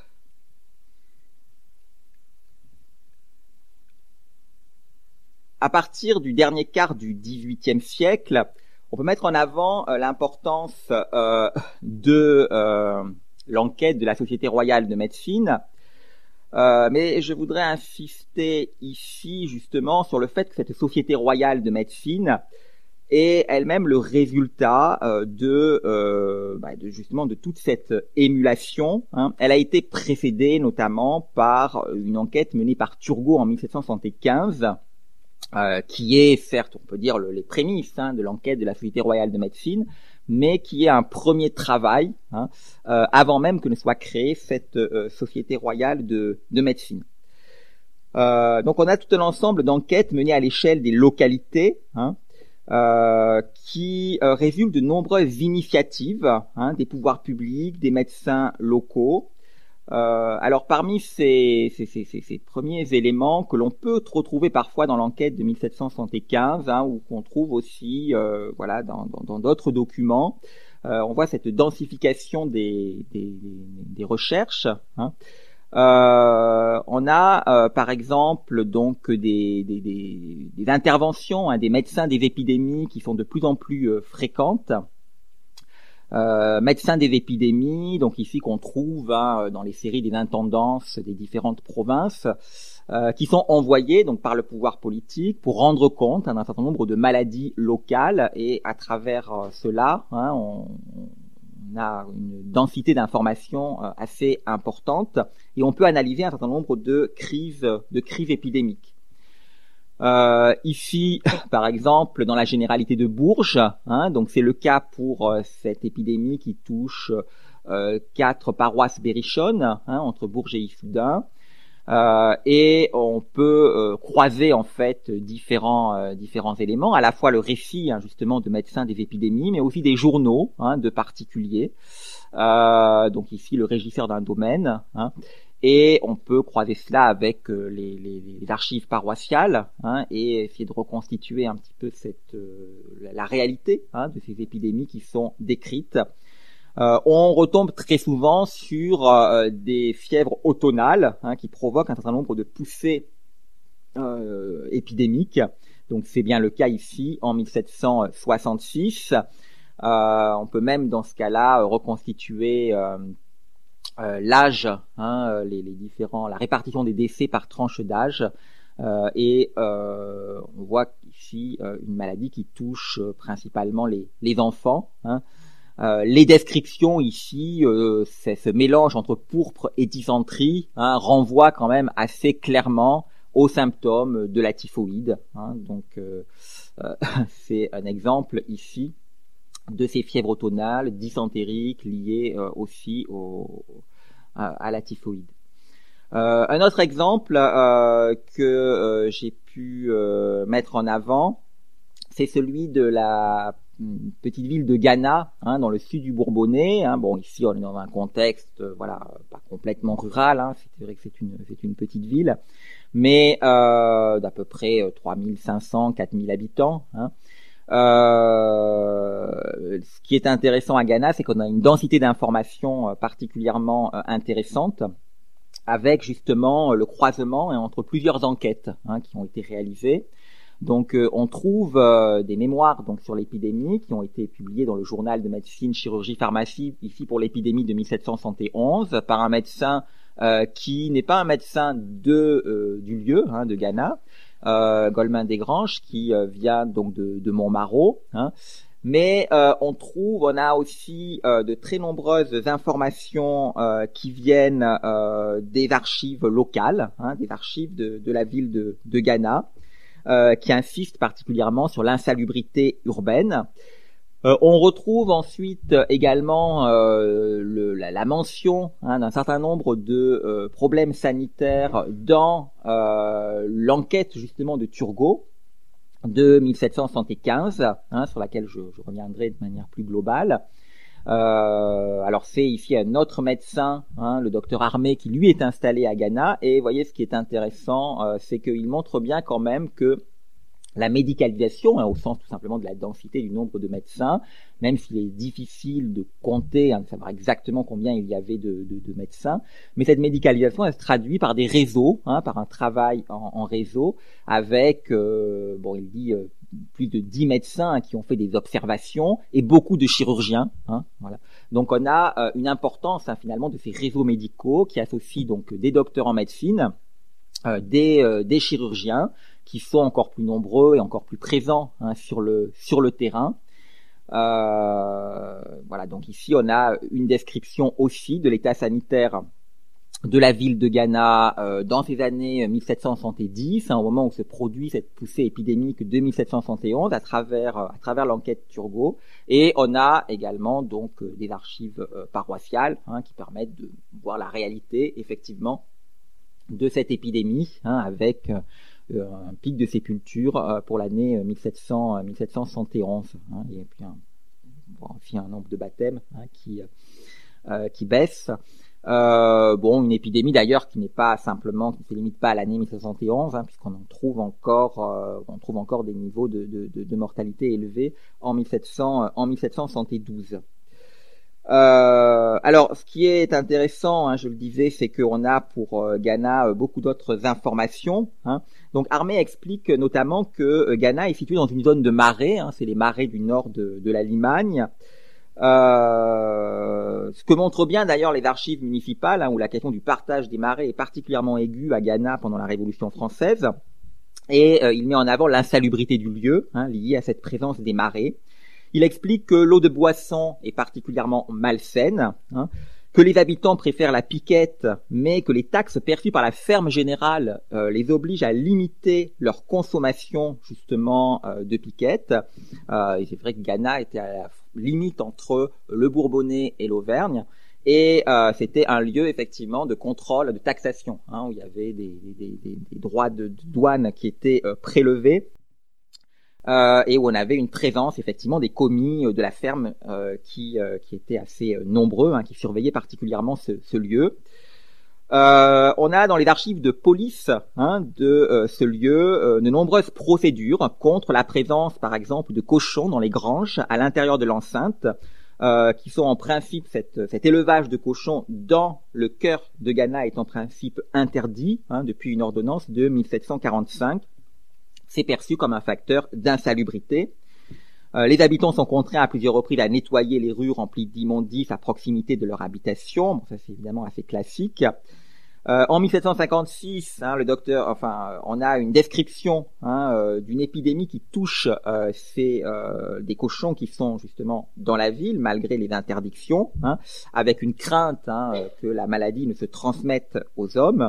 à partir du dernier quart du dix-huitième siècle, on peut mettre en avant euh, l'importance euh, de euh, l'enquête de la Société royale de médecine. Euh, mais je voudrais insister ici justement sur le fait que cette Société royale de médecine est elle-même le résultat euh, de, euh, bah, de justement de toute cette émulation. Hein. Elle a été précédée notamment par une enquête menée par Turgot en mille sept cent soixante-quinze, euh, qui est certes, on peut dire, le, les prémices hein, de l'enquête de la Société royale de médecine, mais qui est un premier travail hein, euh, avant même que ne soit créée cette euh, Société royale de, de médecine. Euh, donc on a tout un ensemble d'enquêtes menées à l'échelle des localités hein, euh, qui euh, résultent de nombreuses initiatives hein, des pouvoirs publics, des médecins locaux. Euh, alors parmi ces, ces, ces, ces premiers éléments que l'on peut retrouver parfois dans l'enquête de mille sept cent soixante-quinze, hein, ou qu'on trouve aussi euh, voilà, dans, dans, dans d'autres documents, euh, on voit cette densification des, des, des recherches. Hein. Euh, on a euh, par exemple donc des, des, des, des interventions hein, des médecins des épidémies qui sont de plus en plus euh, fréquentes. Euh, médecins des épidémies, donc ici qu'on trouve hein, dans les séries des intendances des différentes provinces, euh, qui sont envoyés donc par le pouvoir politique pour rendre compte hein, d'un certain nombre de maladies locales et à travers euh, cela, hein, on, on on a une densité d'informations assez importante et on peut analyser un certain nombre de crises, de crises épidémiques. Euh, ici, par exemple, dans la généralité de Bourges, hein, donc c'est le cas pour euh, cette épidémie qui touche euh, quatre paroisses berrichonnes, hein, entre Bourges et Issoudun. Euh, et on peut euh, croiser en fait différents euh, différents éléments, à la fois le récit hein, justement de médecins des épidémies, mais aussi des journaux hein, de particuliers. Euh, donc ici le régisseur d'un domaine, hein, et on peut croiser cela avec euh, les, les, les archives paroissiales hein, et essayer de reconstituer un petit peu cette euh, la, la réalité hein, de ces épidémies qui sont décrites. Euh, on retombe très souvent sur euh, des fièvres automnales hein, qui provoquent un certain nombre de poussées euh, épidémiques. Donc c'est bien le cas ici en mille sept cent soixante-six. Euh, on peut même dans ce cas-là reconstituer euh, euh, l'âge, hein, les, les différents, la répartition des décès par tranche d'âge. Euh, et euh, on voit ici euh, une maladie qui touche euh, principalement les, les enfants. Hein. Euh, les descriptions ici, euh, c'est ce mélange entre pourpre et dysenterie, hein, renvoie quand même assez clairement aux symptômes de la typhoïde. Hein, donc, euh, euh, c'est un exemple ici de ces fièvres automnales dysentériques liées euh, aussi au, à, à la typhoïde. Euh, un autre exemple euh, que euh, j'ai pu euh, mettre en avant, c'est celui de la petite ville de Gana, hein, dans le sud du Bourbonnais. Hein. Bon, ici on est dans un contexte, euh, voilà, pas complètement rural. Hein. C'est vrai que c'est une, c'est une petite ville, mais euh, d'à peu près trois mille cinq cents, quatre mille habitants. Hein. Euh, ce qui est intéressant à Gana, c'est qu'on a une densité d'informations particulièrement intéressante, avec justement le croisement entre plusieurs enquêtes hein, qui ont été réalisées. Donc euh, on trouve euh, des mémoires donc sur l'épidémie qui ont été publiées dans le journal de médecine, chirurgie, pharmacie, ici pour l'épidémie de mille sept cent soixante et onze, par un médecin euh, qui n'est pas un médecin de euh, du lieu, hein, de Gana, euh, Goldman Desgranges, qui euh, vient donc de, de Montmarault. Hein. Mais euh, on trouve, on a aussi euh, de très nombreuses informations euh, qui viennent euh, des archives locales, hein, des archives de, de la ville de, de Gana. Euh, qui insiste particulièrement sur l'insalubrité urbaine. Euh, on retrouve ensuite également euh, le, la, la mention hein, d'un certain nombre de euh, problèmes sanitaires dans euh, l'enquête justement de Turgot de mille sept cent soixante-quinze, hein, sur laquelle je, je reviendrai de manière plus globale. Euh, alors c'est ici un autre médecin, hein, le docteur Armé, qui lui est installé à Gana, et vous voyez ce qui est intéressant, euh, c'est qu'il montre bien quand même que la médicalisation, hein, au sens tout simplement de la densité du nombre de médecins, même s'il est difficile de compter, hein, de savoir exactement combien il y avait de, de, de médecins, mais cette médicalisation elle se traduit par des réseaux, hein, par un travail en, en réseau, avec, euh, bon il dit euh, plus de dix médecins hein, qui ont fait des observations et beaucoup de chirurgiens. Hein, voilà. Donc on a euh, une importance hein, finalement de ces réseaux médicaux qui associent donc des docteurs en médecine, euh, des, euh, des chirurgiens qui sont encore plus nombreux et encore plus présents hein, sur le sur le terrain. Euh, voilà. Donc ici on a une description aussi de l'état sanitaire de la ville de Gana euh, dans ces années mille sept cent soixante-dix, hein, au moment où se produit cette poussée épidémique de mille sept cent soixante et onze à travers à travers l'enquête Turgot, et on a également donc euh, des archives euh, paroissiales hein, qui permettent de voir la réalité effectivement de cette épidémie, hein, avec euh, un pic de sépulture euh, pour l'année mille sept cents, mille sept cent soixante et onze, hein, et puis un, bon, aussi un nombre de baptêmes hein, qui euh, qui baisse. Euh, bon, une épidémie d'ailleurs qui n'est pas simplement, qui ne se limite pas à l'année mille sept cent soixante et onze, hein, puisqu'on en trouve encore, euh, on trouve encore des niveaux de, de, de, de mortalité élevés en mille sept cents, en mille sept cent soixante-douze. Euh, alors, ce qui est intéressant, hein, je le disais, c'est qu'on a pour euh, Gana euh, beaucoup d'autres informations. Hein. Donc, Armé explique notamment que euh, Gana est situé dans une zone de marais, hein, c'est les marais du nord de, de la Limagne. Euh, ce que montrent bien d'ailleurs les archives municipales, hein, où la question du partage des marais est particulièrement aiguë à Gana pendant la Révolution française, et euh, il met en avant l'insalubrité du lieu, hein, liée à cette présence des marais. Il explique que l'eau de boisson est particulièrement malsaine, hein, que les habitants préfèrent la piquette, mais que les taxes perçues par la ferme générale euh, les obligent à limiter leur consommation justement euh, de piquette. Euh, et c'est vrai que Gannat était à la limite entre le Bourbonnais et l'Auvergne, et euh, c'était un lieu effectivement de contrôle, de taxation, hein, où il y avait des, des, des, des droits de, de douane qui étaient euh, prélevés. Euh, et où on avait une présence effectivement des commis de la ferme euh, qui, euh, qui étaient assez nombreux, hein, qui surveillaient particulièrement ce, ce lieu. Euh, on a dans les archives de police hein, de euh, ce lieu euh, de nombreuses procédures contre la présence, par exemple, de cochons dans les granges à l'intérieur de l'enceinte, euh, qui sont en principe, cette, cet élevage de cochons dans le cœur de Gannat est en principe interdit hein, depuis une ordonnance de mille sept cent quarante-cinq. C'est perçu comme un facteur d'insalubrité. Euh, les habitants sont contraints à plusieurs reprises à nettoyer les rues remplies d'immondices à proximité de leur habitation. Bon, ça c'est évidemment assez classique. Euh, en mille sept cent cinquante-six, hein, le docteur, enfin, on a une description hein, euh, d'une épidémie qui touche euh, ces, euh, des cochons qui sont justement dans la ville malgré les interdictions, hein, avec une crainte hein, que la maladie ne se transmette aux hommes.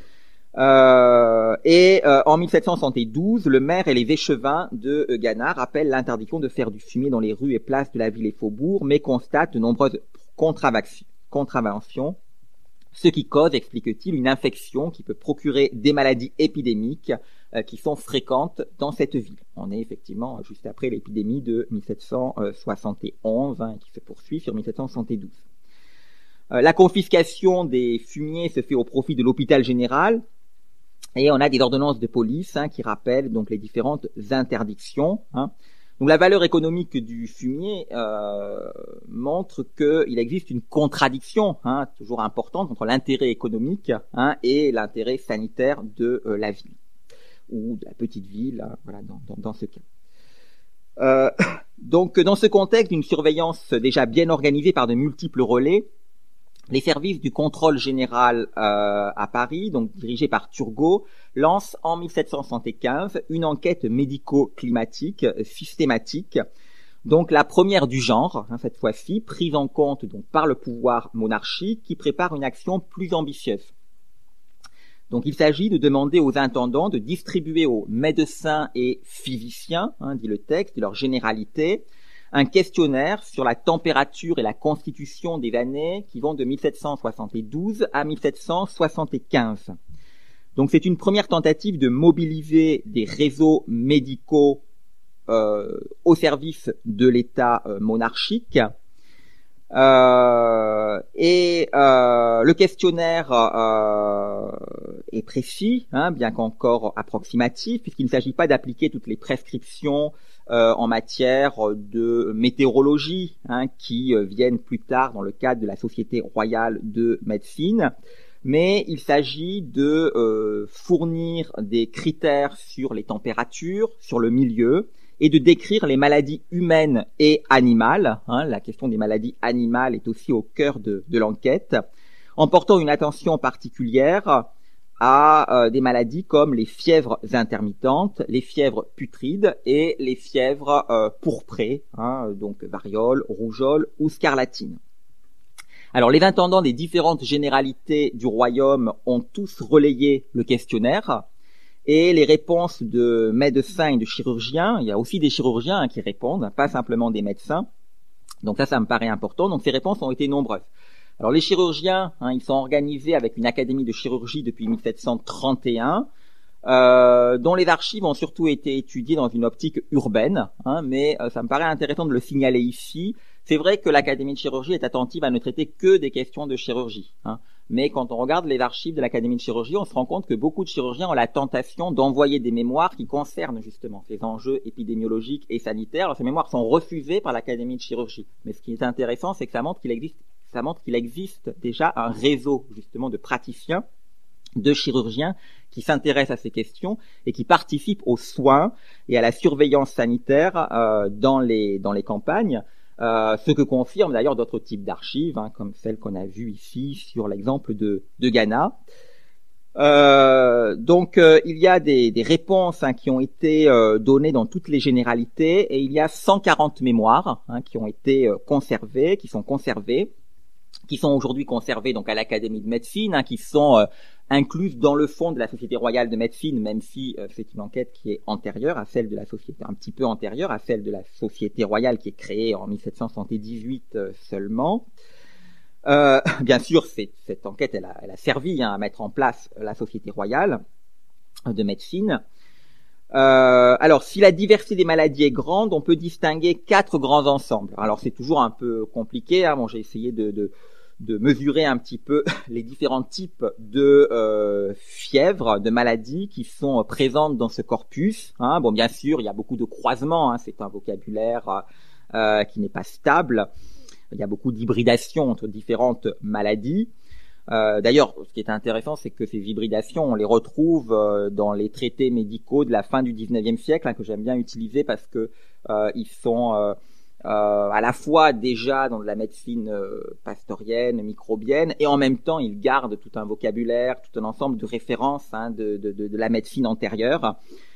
Euh, et euh, en mille sept cent soixante-douze, le maire et les échevins de euh, Gannat rappellent l'interdiction de faire du fumier dans les rues et places de la ville et faubourgs, mais constatent de nombreuses contraventions, ce qui cause, explique-t-il, une infection qui peut procurer des maladies épidémiques euh, qui sont fréquentes dans cette ville. On est effectivement juste après l'épidémie de mille sept cent soixante et onze hein, qui se poursuit sur mille sept cent soixante-douze. Euh, la confiscation des fumiers se fait au profit de l'hôpital général. Et on a des ordonnances de police hein, qui rappellent donc les différentes interdictions. Hein. Donc la valeur économique du fumier euh, montre qu'il existe une contradiction hein, toujours importante entre l'intérêt économique hein, et l'intérêt sanitaire de euh, la ville ou de la petite ville. Hein, voilà, dans, dans, dans ce cas. Euh, donc dans ce contexte d'une surveillance déjà bien organisée par de multiples relais, les services du contrôle général euh, à Paris, donc dirigés par Turgot, lancent en mille sept cent soixante-quinze une enquête médico-climatique euh, systématique, donc la première du genre, hein, cette fois-ci, prise en compte donc par le pouvoir monarchique qui prépare une action plus ambitieuse. Donc il s'agit de demander aux intendants de distribuer aux médecins et physiciens, hein, dit le texte, de leur généralité, un questionnaire sur la température et la constitution des années qui vont de mille sept cent soixante-douze à mille sept cent soixante-quinze. Donc c'est une première tentative de mobiliser des réseaux médicaux euh, au service de l'État euh, monarchique. Euh, et euh, le questionnaire euh, est précis, hein, bien qu'encore approximatif, puisqu'il ne s'agit pas d'appliquer toutes les prescriptions Euh, en matière de météorologie, hein, qui euh, viennent plus tard dans le cadre de la Société royale de médecine, mais il s'agit de euh, fournir des critères sur les températures, sur le milieu, et de décrire les maladies humaines et animales. Hein, la question des maladies animales est aussi au cœur de, de l'enquête, en portant une attention particulière à euh, des maladies comme les fièvres intermittentes, les fièvres putrides et les fièvres euh, pourprées, hein, donc variole, rougeole ou scarlatine. Alors les intendants des différentes généralités du royaume ont tous relayé le questionnaire et les réponses de médecins et de chirurgiens, il y a aussi des chirurgiens hein, qui répondent, pas simplement des médecins, donc ça, ça me paraît important, donc ces réponses ont été nombreuses. Alors les chirurgiens, hein, ils sont organisés avec une académie de chirurgie depuis mille sept cent trente et un, euh, dont les archives ont surtout été étudiées dans une optique urbaine, hein, mais euh, ça me paraît intéressant de le signaler ici. C'est vrai que l'Académie de chirurgie est attentive à ne traiter que des questions de chirurgie, hein, mais quand on regarde les archives de l'Académie de chirurgie, on se rend compte que beaucoup de chirurgiens ont la tentation d'envoyer des mémoires qui concernent justement ces enjeux épidémiologiques et sanitaires. Alors ces mémoires sont refusées par l'Académie de chirurgie, mais ce qui est intéressant, c'est que ça montre qu'il existe ça montre qu'il existe déjà un réseau justement de praticiens, de chirurgiens qui s'intéressent à ces questions et qui participent aux soins et à la surveillance sanitaire euh, dans les dans les campagnes, euh, ce que confirment d'ailleurs d'autres types d'archives, hein, comme celle qu'on a vue ici sur l'exemple de, de Gannat. Euh, donc euh, il y a des, des réponses hein, qui ont été euh, données dans toutes les généralités et il y a cent quarante mémoires hein, qui ont été euh, conservées, qui sont conservées, qui sont aujourd'hui conservées donc à l'Académie de médecine, hein, qui sont euh, incluses dans le fond de la Société royale de médecine, même si euh, c'est une enquête qui est antérieure à celle de la société, un petit peu antérieure à celle de la Société royale qui est créée en mille sept cent soixante-dix-huit euh, seulement. Euh, bien sûr, c'est, cette enquête, elle a, elle a servi hein, à mettre en place la Société royale de médecine. Euh, alors, si la diversité des maladies est grande, on peut distinguer quatre grands ensembles. Alors, c'est toujours un peu compliqué. Hein. Bon, j'ai essayé de, de, de mesurer un petit peu les différents types de euh, fièvres, de maladies qui sont présentes dans ce corpus. Hein. Bon, bien sûr, il y a beaucoup de croisements. Hein. C'est un vocabulaire euh, qui n'est pas stable. Il y a beaucoup d'hybridation entre différentes maladies. Euh, d'ailleurs, ce qui est intéressant, c'est que ces hybridations, on les retrouve euh, dans les traités médicaux de la fin du dix-neuvième siècle, hein, que j'aime bien utiliser parce que euh, ils sont euh, euh, à la fois déjà dans de la médecine euh, pastorienne, microbienne, et en même temps, ils gardent tout un vocabulaire, tout un ensemble de références hein, de, de, de, de la médecine antérieure.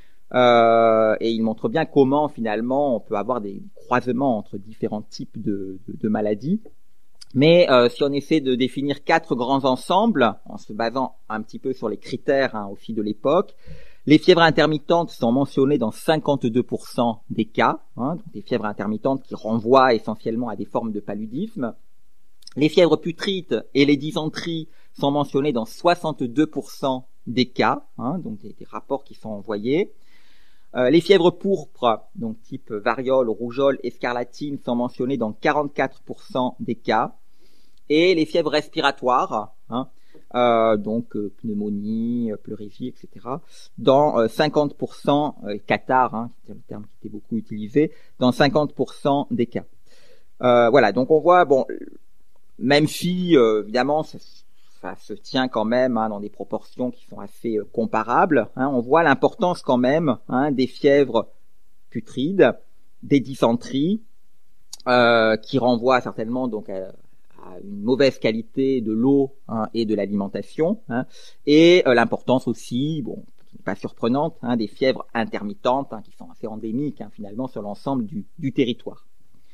Euh, et il montre bien comment finalement on peut avoir des croisements entre différents types de, de, de maladies. Mais euh, si on essaie de définir quatre grands ensembles, en se basant un petit peu sur les critères hein, aussi de l'époque, les fièvres intermittentes sont mentionnées dans cinquante-deux pour cent des cas, hein, donc des fièvres intermittentes qui renvoient essentiellement à des formes de paludisme. Les fièvres putrides et les dysenteries sont mentionnées dans soixante-deux pour cent des cas, hein, donc des, des rapports qui sont envoyés. Euh, les fièvres pourpres, donc type variole, rougeole, escarlatine, sont mentionnées dans quarante-quatre pour cent des cas. Et les fièvres respiratoires, hein, euh, donc euh, pneumonie, pleurésie, et cetera, dans euh, cinquante pour cent, euh, catarrhe, hein, c'était le terme qui était beaucoup utilisé, dans cinquante pour cent des cas. Euh, voilà, donc on voit, bon, même si, euh, évidemment, ça, ça se tient quand même hein, dans des proportions qui sont assez euh, comparables, hein, on voit l'importance quand même hein, des fièvres putrides, des dysenteries, euh, qui renvoient certainement donc à, à une mauvaise qualité de l'eau hein, et de l'alimentation, hein, et euh, l'importance aussi, bon, qui n'est pas surprenante, hein, des fièvres intermittentes hein, qui sont assez endémiques hein, finalement sur l'ensemble du, du territoire.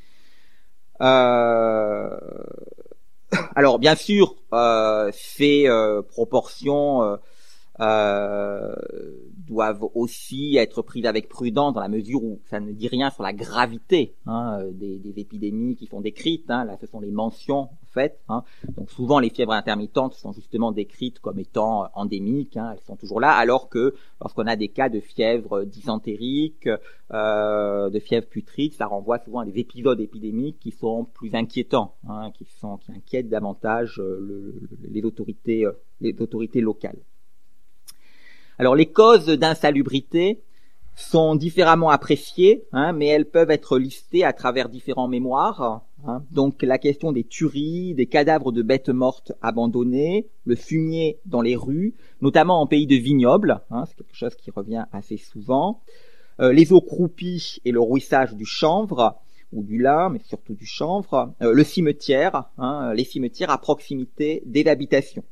Euh... Alors bien sûr, euh, ces euh, proportions euh, euh, doivent aussi être prises avec prudence dans la mesure où ça ne dit rien sur la gravité hein, des, des épidémies qui sont décrites. Hein. Là, ce sont les mentions en fait. Hein. Donc souvent, les fièvres intermittentes sont justement décrites comme étant endémiques. Hein. Elles sont toujours là, alors que lorsqu'on a des cas de fièvre dysentérique, euh, de fièvre putride, ça renvoie souvent à des épisodes épidémiques qui sont plus inquiétants, hein, qui sont qui inquiètent davantage euh, le, le, les autorités, euh, les autorités locales. Alors les causes d'insalubrité sont différemment appréciées, hein, mais elles peuvent être listées à travers différents mémoires. Hein. Donc la question des tueries, des cadavres de bêtes mortes abandonnées, le fumier dans les rues, notamment en pays de vignobles, hein, c'est quelque chose qui revient assez souvent, euh, les eaux croupies et le rouissage du chanvre, ou du lin, mais surtout du chanvre, euh, le cimetière, hein, les cimetières à proximité des habitations.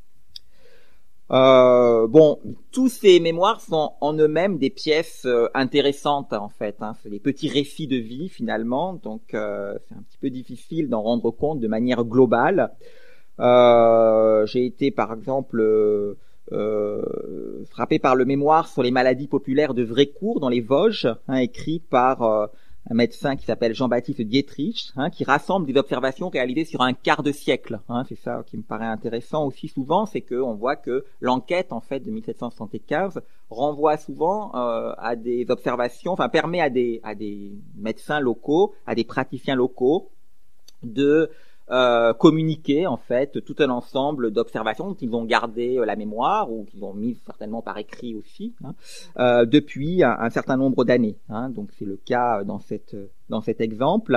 Euh, bon, tous ces mémoires sont en eux-mêmes des pièces euh, intéressantes en fait. Hein. C'est des petits récits de vie finalement, donc euh, c'est un petit peu difficile d'en rendre compte de manière globale. Euh, j'ai été par exemple euh, euh, frappé par le mémoire sur les maladies populaires de Vrécourt dans les Vosges, hein, écrit par euh, un médecin qui s'appelle Jean-Baptiste Dietrich, hein, qui rassemble des observations réalisées sur un quart de siècle. Hein, c'est ça qui me paraît intéressant aussi souvent, c'est qu'on voit que l'enquête en fait de mille sept cent soixante-quinze renvoie souvent euh, à des observations, enfin permet à des à des médecins locaux, à des praticiens locaux de Euh, communiquer en fait tout un ensemble d'observations dont ils ont gardé euh, la mémoire ou qu'ils ont mis certainement par écrit aussi hein, euh, depuis un, un certain nombre d'années. Hein, donc c'est le cas dans cette dans cet exemple.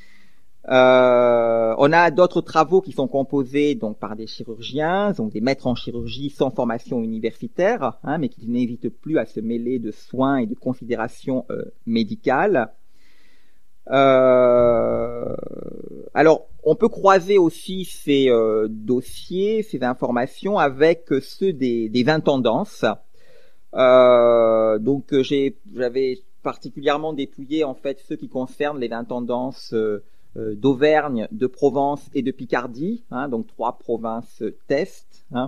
Euh, on a d'autres travaux qui sont composés donc par des chirurgiens, donc des maîtres en chirurgie sans formation universitaire, hein, mais qui n'hésitent plus à se mêler de soins et de considérations euh, médicales. Euh, alors On peut croiser aussi ces euh, dossiers, ces informations avec ceux des, des intendances. Euh, donc j'ai, j'avais particulièrement dépouillé en fait ceux qui concernent les intendances euh, euh, d'Auvergne, de Provence et de Picardie, hein, donc trois provinces test. Hein.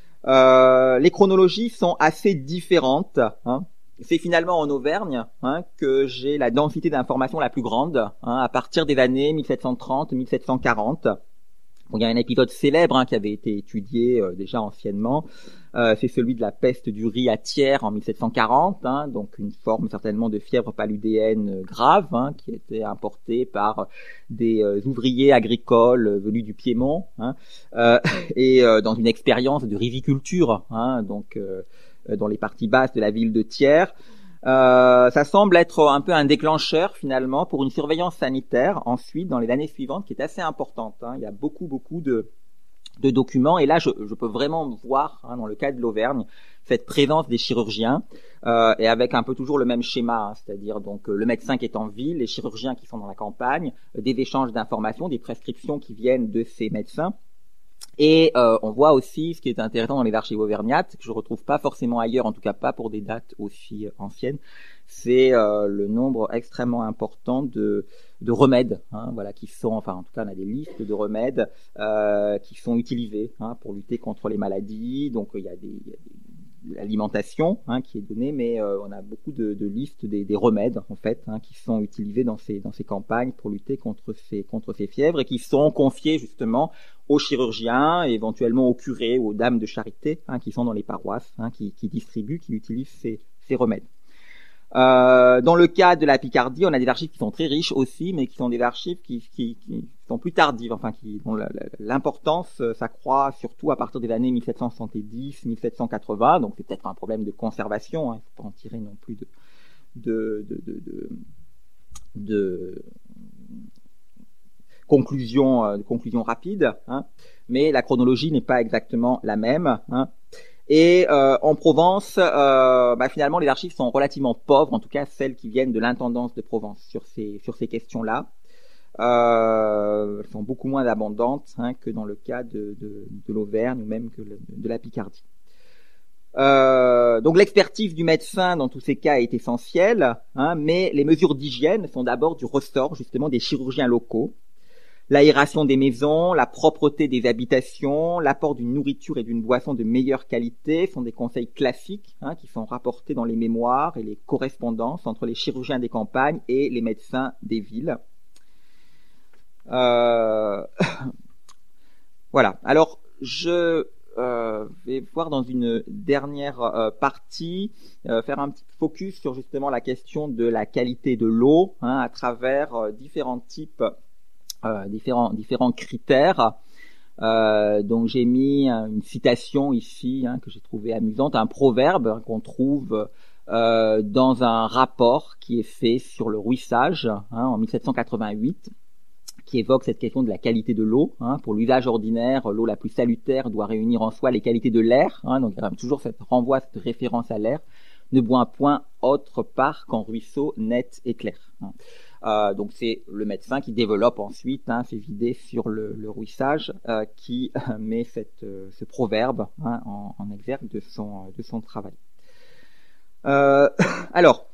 Euh, les chronologies sont assez différentes. Hein. C'est finalement en Auvergne hein, que j'ai la densité d'informations la plus grande, hein, à partir des années mille sept cent trente à mille sept cent quarante. Bon, il y a un épisode célèbre hein, qui avait été étudié euh, déjà anciennement, euh, c'est celui de la peste du riz à Thiers en mille sept cent quarante, hein, donc une forme certainement de fièvre paludéenne grave hein, qui était importée par des euh, ouvriers agricoles euh, venus du Piémont hein, euh, et euh, dans une expérience de riziculture, hein, donc euh, dans les parties basses de la ville de Thiers. Euh, ça semble être un peu un déclencheur finalement pour une surveillance sanitaire ensuite dans les années suivantes qui est assez importante. Hein. Il y a beaucoup beaucoup de, de documents et là je, je peux vraiment voir hein, dans le cas de l'Auvergne cette présence des chirurgiens euh, et avec un peu toujours le même schéma, hein, c'est-à-dire donc le médecin qui est en ville, les chirurgiens qui sont dans la campagne, des échanges d'informations, des prescriptions qui viennent de ces médecins. Et euh, on voit aussi ce qui est intéressant dans les archives auvergnates, que je retrouve pas forcément ailleurs, en tout cas pas pour des dates aussi anciennes, c'est euh, le nombre extrêmement important de, de remèdes, hein, voilà, qui sont, enfin en tout cas on a des listes de remèdes euh, qui sont utilisés hein, pour lutter contre les maladies. Donc il y a des, il y a des l'alimentation hein, qui est donnée, mais euh, on a beaucoup de, de listes des, des remèdes en fait hein, qui sont utilisés dans ces dans ces campagnes pour lutter contre ces contre ces fièvres et qui sont confiés justement aux chirurgiens, et éventuellement aux curés ou aux dames de charité hein, qui sont dans les paroisses, hein, qui, qui distribuent, qui utilisent ces, ces remèdes. Euh, dans le cas de la Picardie, on a des archives qui sont très riches aussi, mais qui sont des archives qui, qui, qui sont plus tardives, enfin qui dont l'importance s'accroît surtout à partir des années mille sept cent soixante-dix, mille sept cent quatre-vingts. Donc c'est peut-être un problème de conservation, hein, il ne faut pas en tirer non plus de de de de, de, de conclusion euh, de conclusion rapide, hein, mais la chronologie n'est pas exactement la même. Hein. Et euh, en Provence, euh, bah, finalement, les archives sont relativement pauvres, en tout cas celles qui viennent de l'intendance de Provence sur ces sur ces questions-là. Euh, elles sont beaucoup moins abondantes hein, que dans le cas de, de, de l'Auvergne ou même que le, de la Picardie. Euh, donc l'expertise du médecin dans tous ces cas est essentielle, hein, mais les mesures d'hygiène sont d'abord du ressort justement des chirurgiens locaux. L'aération des maisons, la propreté des habitations, l'apport d'une nourriture et d'une boisson de meilleure qualité sont des conseils classiques hein, qui sont rapportés dans les mémoires et les correspondances entre les chirurgiens des campagnes et les médecins des villes. Euh... voilà. Alors, je euh, vais voir dans une dernière euh, partie, euh, faire un petit focus sur justement la question de la qualité de l'eau hein, à travers euh, différents types Euh, différents différents critères. Euh, donc j'ai mis une citation ici hein, que j'ai trouvé amusante, un proverbe hein, qu'on trouve euh, dans un rapport qui est fait sur le ruissage hein, en mille sept cent quatre-vingt-huit, qui évoque cette question de la qualité de l'eau. Hein. Pour l'usage ordinaire, l'eau la plus salutaire doit réunir en soi les qualités de l'air. Hein, donc il y a toujours cette renvoi, cette référence à l'air. Ne boit point autre part qu'en ruisseau net et clair. Hein. Euh, donc c'est le médecin qui développe ensuite hein, ses idées sur le, le ruissage, euh, qui euh, met cette, euh, ce proverbe hein, en, en exergue de son, de son travail. Euh, alors,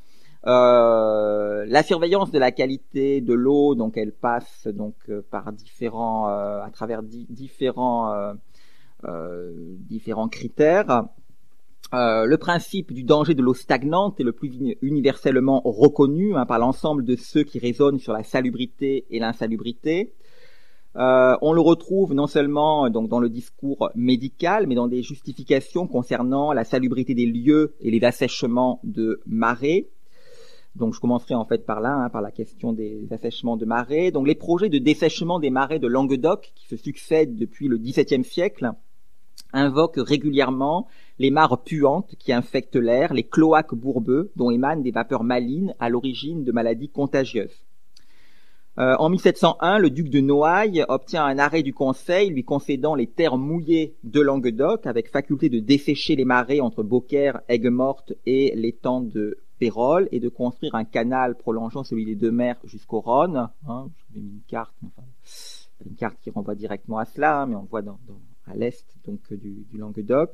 euh, la surveillance de la qualité de l'eau, donc elle passe donc euh, par différents, euh, à travers di- différents, euh, euh, différents critères. Euh, le principe du danger de l'eau stagnante est le plus universellement reconnu hein, par l'ensemble de ceux qui raisonnent sur la salubrité et l'insalubrité. Euh, on le retrouve non seulement donc dans le discours médical, mais dans des justifications concernant la salubrité des lieux et les assèchements de marées. Donc je commencerai en fait par là, hein, par la question des assèchements de marées. Donc les projets de dessèchement des marais de Languedoc, qui se succèdent depuis le dix-septième siècle, invoquent régulièrement les mares puantes qui infectent l'air, les cloaques bourbeux dont émanent des vapeurs malines à l'origine de maladies contagieuses. Euh, en mille sept cent un, le duc de Noailles obtient un arrêt du Conseil lui concédant les terres mouillées de Languedoc avec faculté de dessécher les marais entre Beaucaire, Aigues-Mortes et l'étang de Pérols et de construire un canal prolongeant celui des deux mers jusqu'au Rhône. Hein, je vais mis une carte, enfin, une carte qui renvoie directement à cela, hein, mais on voit dans, dans, à l'est donc du, du Languedoc.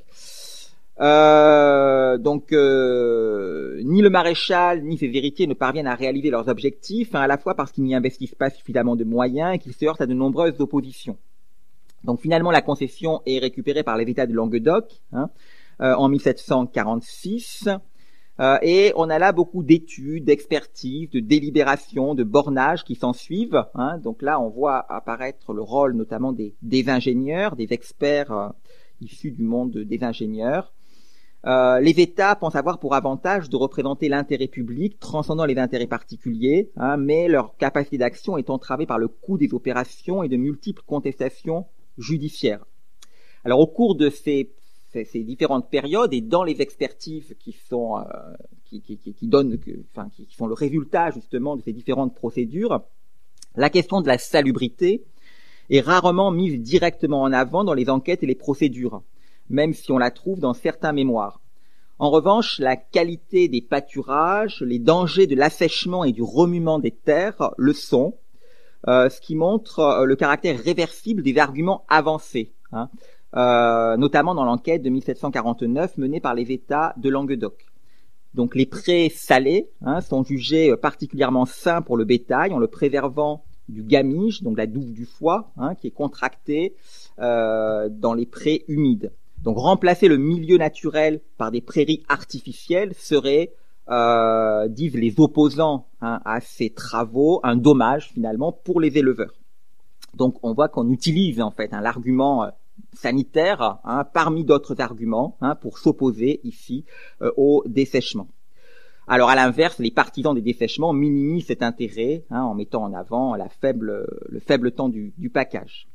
Euh, donc euh, ni le maréchal ni ses héritiers ne parviennent à réaliser leurs objectifs, hein, à la fois parce qu'ils n'y investissent pas suffisamment de moyens et qu'ils se heurtent à de nombreuses oppositions. Donc finalement la concession est récupérée par les États de Languedoc, hein, euh, en mille sept cent quarante-six, euh, et on a là beaucoup d'études, d'expertises, de délibérations, de bornages qui s'en suivent, hein. Donc là on voit apparaître le rôle notamment des, des ingénieurs, des experts euh, issus du monde des ingénieurs. Euh, les États pensent avoir pour avantage de représenter l'intérêt public transcendant les intérêts particuliers, hein, mais leur capacité d'action est entravée par le coût des opérations et de multiples contestations judiciaires. Alors au cours de ces, ces, ces différentes périodes et dans les expertises qui sont euh, qui, qui, qui, qui donnent, que, enfin qui, qui sont le résultat justement de ces différentes procédures, la question de la salubrité est rarement mise directement en avant dans les enquêtes et les procédures, même si on la trouve dans certains mémoires. En revanche, la qualité des pâturages, les dangers de l'assèchement et du remuement des terres le sont, euh, ce qui montre euh, le caractère réversible des arguments avancés, hein, euh, notamment dans l'enquête de mille sept cent quarante-neuf menée par les États de Languedoc. Donc les prés salés, hein, sont jugés particulièrement sains pour le bétail en le préservant du gamige, donc la douve du foie, hein, qui est contractée euh, dans les prés humides. Donc remplacer le milieu naturel par des prairies artificielles serait, euh, disent les opposants, hein, à ces travaux, un dommage finalement pour les éleveurs. Donc on voit qu'on utilise en fait, hein, l'argument euh, sanitaire, hein, parmi d'autres arguments, hein, pour s'opposer ici euh, au dessèchement. Alors à l'inverse, les partisans des dessèchements minimisent cet intérêt, hein, en mettant en avant la faible, le faible temps du, du package.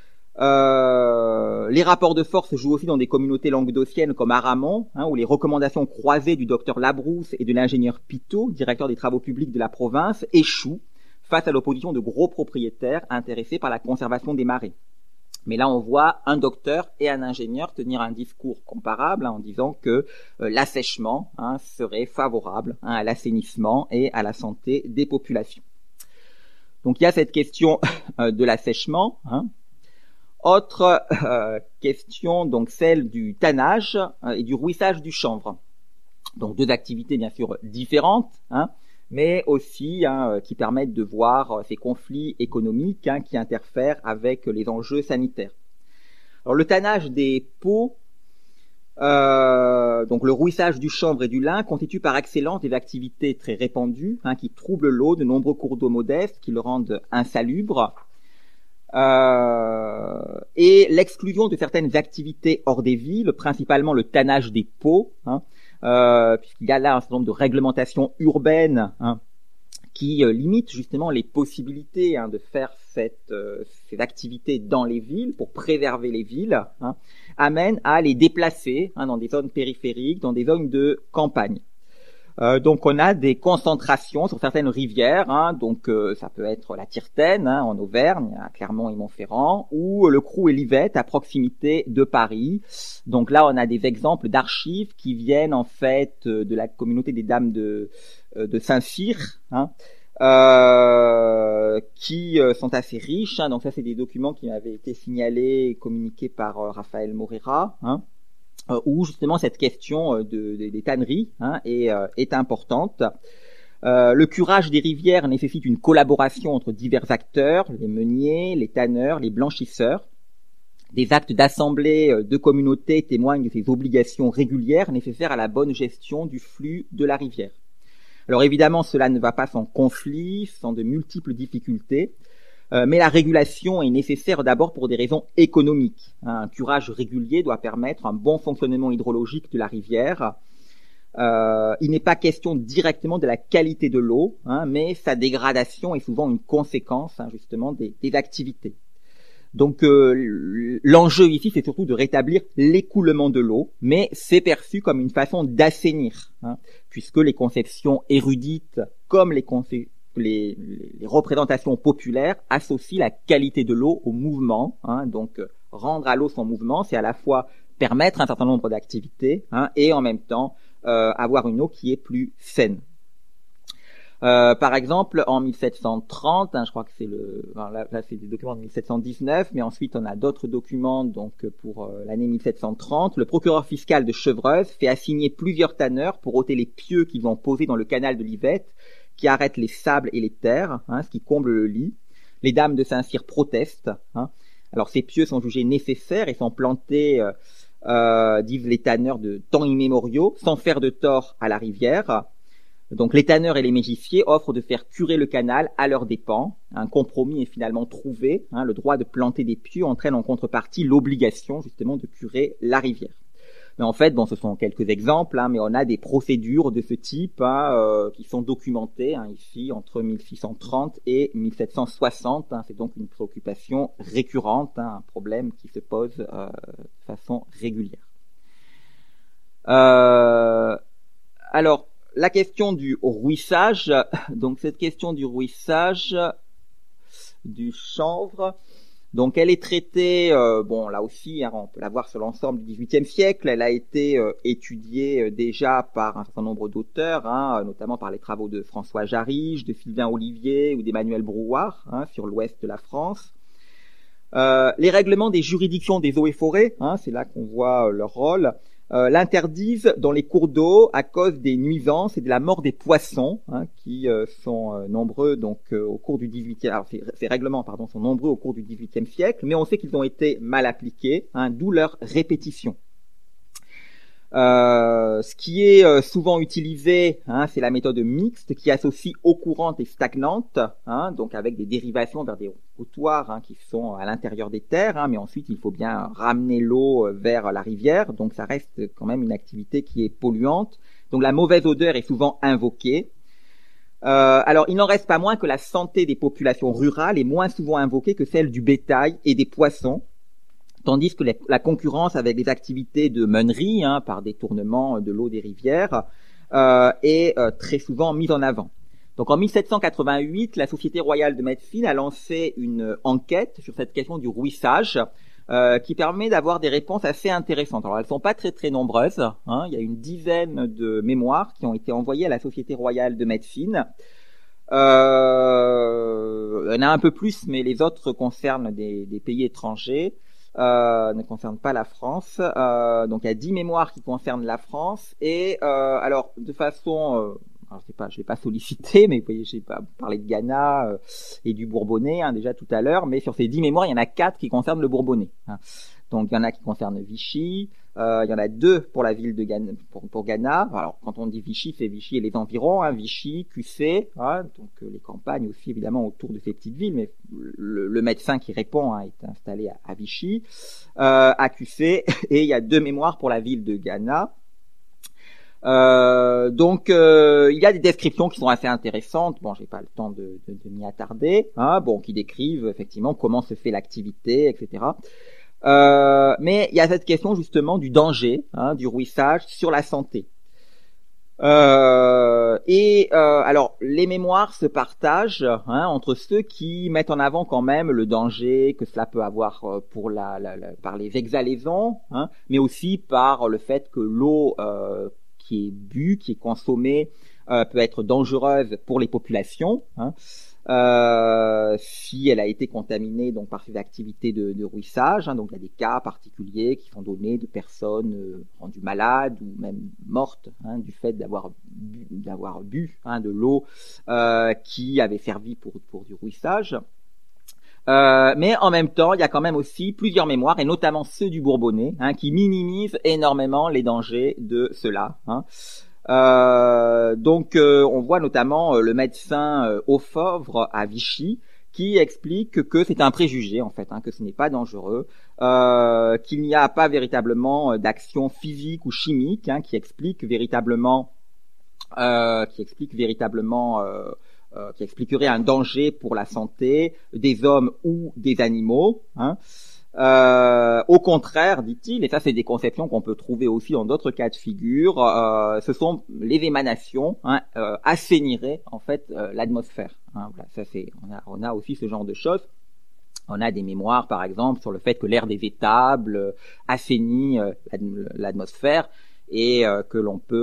Euh, les rapports de force jouent aussi dans des communautés languedociennes comme Aramon, hein, où les recommandations croisées du docteur Labrousse et de l'ingénieur Pitot, directeur des travaux publics de la province, échouent face à l'opposition de gros propriétaires intéressés par la conservation des marais. Mais là, on voit un docteur et un ingénieur tenir un discours comparable, hein, en disant que euh, l'assèchement, hein, serait favorable, hein, à l'assainissement et à la santé des populations. Donc il y a cette question euh, de l'assèchement, hein. Autre euh, question, donc celle du tannage euh, et du rouissage du chanvre. Donc deux activités bien sûr différentes, hein, mais aussi, hein, qui permettent de voir euh, ces conflits économiques, hein, qui interfèrent avec les enjeux sanitaires. Alors le tannage des peaux, euh, donc le rouissage du chanvre et du lin, constituent par excellence des activités très répandues, hein, qui troublent l'eau de nombreux cours d'eau modestes, qui le rendent insalubre. Euh, et l'exclusion de certaines activités hors des villes, principalement le tannage des peaux, hein, euh, puisqu'il y a là un certain nombre de réglementations urbaines, hein, qui euh, limitent justement les possibilités, hein, de faire cette, euh, ces activités dans les villes pour préserver les villes, hein, amènent à les déplacer, hein, dans des zones périphériques, dans des zones de campagne. Euh, donc on a des concentrations sur certaines rivières, hein, donc euh, ça peut être la Tirtaine, hein, en Auvergne, à Clermont et Montferrand, ou le Crou et l'Yvette à proximité de Paris. Donc là on a des exemples d'archives qui viennent en fait de la communauté des dames de, de Saint-Cyr, hein, euh, qui sont assez riches, hein. Donc ça c'est des documents qui m'avaient été signalés et communiqués par euh, Raphaël Morera, hein, Euh, où justement cette question euh, de, de, des tanneries, hein, est, euh, est importante. Euh, le curage des rivières nécessite une collaboration entre divers acteurs, les meuniers, les tanneurs, les blanchisseurs. Des actes d'assemblée euh, de communautés témoignent de ces obligations régulières nécessaires à la bonne gestion du flux de la rivière. Alors évidemment, cela ne va pas sans conflit, sans de multiples difficultés. Euh, mais la régulation est nécessaire d'abord pour des raisons économiques. Un curage régulier doit permettre un bon fonctionnement hydrologique de la rivière. Euh, il n'est pas question directement de la qualité de l'eau, hein, mais sa dégradation est souvent une conséquence, hein, justement des, des activités. Donc euh, l'enjeu ici, c'est surtout de rétablir l'écoulement de l'eau, mais c'est perçu comme une façon d'assainir, hein, puisque les conceptions érudites comme les conceptions Les, les représentations populaires associent la qualité de l'eau au mouvement, hein, donc euh, rendre à l'eau son mouvement, c'est à la fois permettre un certain nombre d'activités, hein, et en même temps euh, avoir une eau qui est plus saine. Euh, par exemple, en mille sept cent trente, hein, je crois que c'est le, enfin, là, là c'est des documents de mille sept cent dix-neuf, mais ensuite on a d'autres documents donc pour euh, l'année mille sept cent trente. Le procureur fiscal de Chevreuse fait assigner plusieurs tanneurs pour ôter les pieux qu'ils vont poser dans le canal de l'Yvette, qui arrête les sables et les terres, hein, ce qui comble le lit. Les dames de Saint-Cyr protestent. Hein. Alors ces pieux sont jugés nécessaires et sont plantés, euh, euh, disent les tanneurs de temps immémoriaux, sans faire de tort à la rivière. Donc les tanneurs et les mégissiers offrent de faire curer le canal à leurs dépens. Un compromis est finalement trouvé. Hein, le droit de planter des pieux entraîne en contrepartie l'obligation justement de curer la rivière. Mais en fait, bon, ce sont quelques exemples, hein, mais on a des procédures de ce type hein, euh, qui sont documentées hein, ici entre mille six cent trente et mille sept cent soixante. Hein, c'est donc une préoccupation récurrente, hein, un problème qui se pose euh, de façon régulière. Euh, alors, la question du rouissage, donc cette question du rouissage du chanvre, donc elle est traitée, euh, bon là aussi, hein, on peut la voir sur l'ensemble du dix-huitième siècle, elle a été euh, étudiée euh, déjà par un certain nombre d'auteurs, hein, notamment par les travaux de François Jarige, de Sylvain Olivier ou d'Emmanuel Brouard hein, sur l'ouest de la France. Euh, les règlements des juridictions des eaux et forêts, hein, c'est là qu'on voit euh, leur rôle, Euh, l'interdisent dans les cours d'eau à cause des nuisances et de la mort des poissons, hein, qui euh, sont euh, nombreux donc euh, au cours du dix-huitième. Alors ces, ces règlements, pardon, sont nombreux au cours du dix-huitième siècle, mais on sait qu'ils ont été mal appliqués, hein, d'où leur répétition. Euh, ce qui est euh, souvent utilisé, hein, c'est la méthode mixte qui associe eau courante et stagnante, hein, donc avec des dérivations vers des hauttoirs hein, qui sont à l'intérieur des terres, hein, mais ensuite il faut bien ramener l'eau vers la rivière, donc ça reste quand même une activité qui est polluante. Donc la mauvaise odeur est souvent invoquée. Euh, alors il n'en reste pas moins que la santé des populations rurales est moins souvent invoquée que celle du bétail et des poissons. Tandis que la concurrence avec les activités de meunerie, hein, par détournement de l'eau des rivières, euh, est euh, très souvent mise en avant. Donc en mille sept cent quatre-vingt-huit, la Société royale de médecine a lancé une enquête sur cette question du rouissage, euh, qui permet d'avoir des réponses assez intéressantes. Alors elles ne sont pas très très nombreuses, hein, il y a une dizaine de mémoires qui ont été envoyées à la Société royale de médecine. Euh, il y en a un peu plus, mais les autres concernent des, des pays étrangers. Euh, ne concerne pas la France. Euh, donc il y a dix mémoires qui concernent la France et euh, alors de façon, euh, alors je sais pas, je vais pas solliciter, mais vous voyez, j'ai pas parlé de Ghana euh, et du Bourbonnais hein, déjà tout à l'heure, mais sur ces dix mémoires, il y en a quatre qui concernent le Bourbonnais. Hein. Donc il y en a qui concernent Vichy, euh, il y en a deux pour la ville de Ghana, pour, pour Ghana. Alors quand on dit Vichy, c'est Vichy et les environs, hein, Vichy, Q C, hein, donc euh, les campagnes aussi évidemment autour de ces petites villes, mais le, le médecin qui répond hein, est installé à, à Vichy, euh, à Q C, et il y a deux mémoires pour la ville de Ghana. Euh, donc euh, il y a des descriptions qui sont assez intéressantes. Bon, j'ai pas le temps de, de, de m'y attarder. Hein, bon, qui décrivent effectivement comment se fait l'activité, et cetera. Euh, mais il y a cette question justement du danger, hein, du rouissage sur la santé. Euh, et euh, alors les mémoires se partagent hein, entre ceux qui mettent en avant quand même le danger que cela peut avoir pour la, la, la par les exhalaisons, hein, mais aussi par le fait que l'eau euh, qui est bue, qui est consommée, euh, peut être dangereuse pour les populations. Hein. Euh, si elle a été contaminée donc par ces activités de, de rouissage, hein, donc il y a des cas particuliers qui sont donnés de personnes euh, rendues malades ou même mortes hein, du fait d'avoir bu, d'avoir bu hein, de l'eau euh, qui avait servi pour pour du rouissage. Euh, mais en même temps, il y a quand même aussi plusieurs mémoires, et notamment ceux du Bourbonnais, hein, qui minimisent énormément les dangers de cela. Hein. Euh, donc euh, on voit notamment euh, le médecin euh, Aufovre à Vichy qui explique que c'est un préjugé en fait, hein, que ce n'est pas dangereux, euh, qu'il n'y a pas véritablement d'action physique ou chimique hein, qui explique véritablement, euh, qui explique véritablement, euh, euh, qui expliquerait un danger pour la santé des hommes ou des animaux. Hein. Euh, au contraire, dit-il, et ça c'est des conceptions qu'on peut trouver aussi dans d'autres cas de figure, euh, ce sont les émanations hein, euh, assainiraient en fait euh, l'atmosphère. Hein, voilà, ça c'est, on a, on a aussi ce genre de choses. On a des mémoires par exemple sur le fait que l'air des étables euh, assainit euh, l'atmosphère et euh, que l'on peut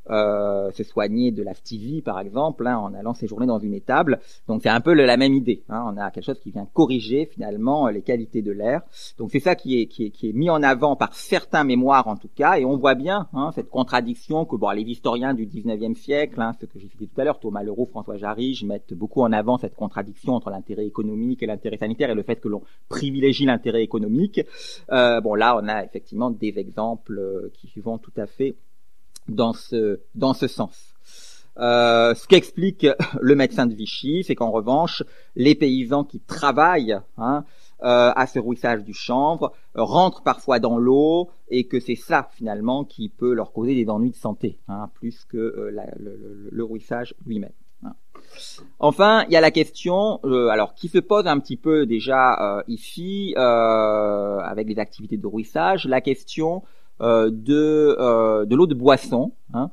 euh, se soigner de la phtisie, par exemple, hein, en allant séjourner dans une étable. Donc c'est un peu le, la même idée. Hein. On a quelque chose qui vient corriger finalement les qualités de l'air. Donc c'est ça qui est, qui est, qui est mis en avant par certains mémoires en tout cas, et on voit bien hein, cette contradiction que bon, les historiens du dix-neuvième siècle, hein, ce que j'ai cité tout à l'heure, Thomas Leroux, François Jarige, mettent beaucoup en avant cette contradiction entre l'intérêt économique et l'intérêt sanitaire, et le fait que l'on privilégie l'intérêt économique. Euh, bon là, on a effectivement des exemples euh, qui vont tout à fait dans ce dans ce sens. Euh, ce qu'explique le médecin de Vichy, c'est qu'en revanche, les paysans qui travaillent hein, euh, à ce rouissage du chanvre euh, rentrent parfois dans l'eau, et que c'est ça finalement qui peut leur causer des ennuis de santé, hein, plus que euh, la, le, le, le rouissage lui-même. Hein. Enfin, il y a la question, euh, alors qui se pose un petit peu déjà euh, ici euh, avec les activités de rouissage, la question euh, de euh, de l'eau de boisson. Hein.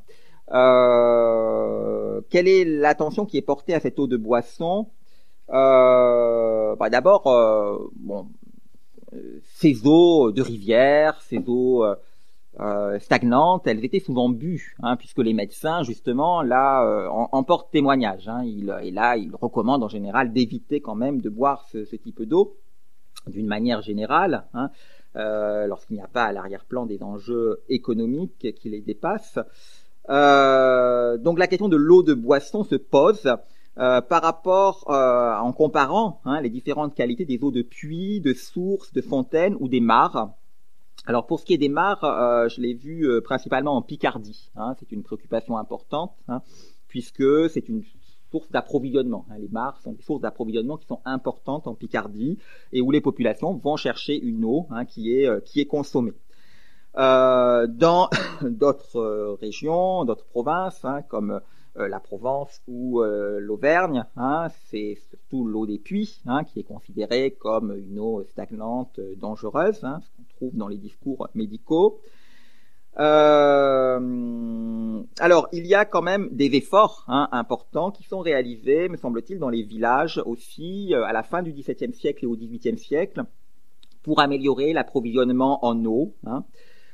Euh, quelle est l'attention qui est portée à cette eau de boisson? euh, bah D'abord, euh, bon, ces eaux de rivière, ces eaux euh, euh, stagnantes, elles étaient souvent bues, hein, puisque les médecins, justement, là, euh, en, en portent témoignage. Hein, ils, et là, ils recommandent en général d'éviter quand même de boire ce, ce type d'eau, d'une manière générale, hein, euh, lorsqu'il n'y a pas à l'arrière-plan des enjeux économiques qui les dépassent. Euh, donc la question de l'eau de boisson se pose euh, par rapport, euh, en comparant hein, les différentes qualités des eaux de puits, de sources, de fontaines ou des mares. Alors pour ce qui est des mares, euh, je l'ai vu euh, principalement en Picardie. Hein, c'est une préoccupation importante hein, puisque c'est une source d'approvisionnement. Hein, les mares sont des sources d'approvisionnement qui sont importantes en Picardie et où les populations vont chercher une eau hein, qui est euh, qui est consommée. Euh, dans d'autres euh, régions, d'autres provinces, hein, comme euh, la Provence ou euh, l'Auvergne, hein, c'est surtout l'eau des puits hein, qui est considérée comme une eau stagnante, euh, dangereuse, hein, ce qu'on trouve dans les discours médicaux. Euh, alors, il y a quand même des efforts hein, importants qui sont réalisés, me semble-t-il, dans les villages aussi, euh, à la fin du dix-septième siècle et au dix-huitième siècle, pour améliorer l'approvisionnement en eau. Hein.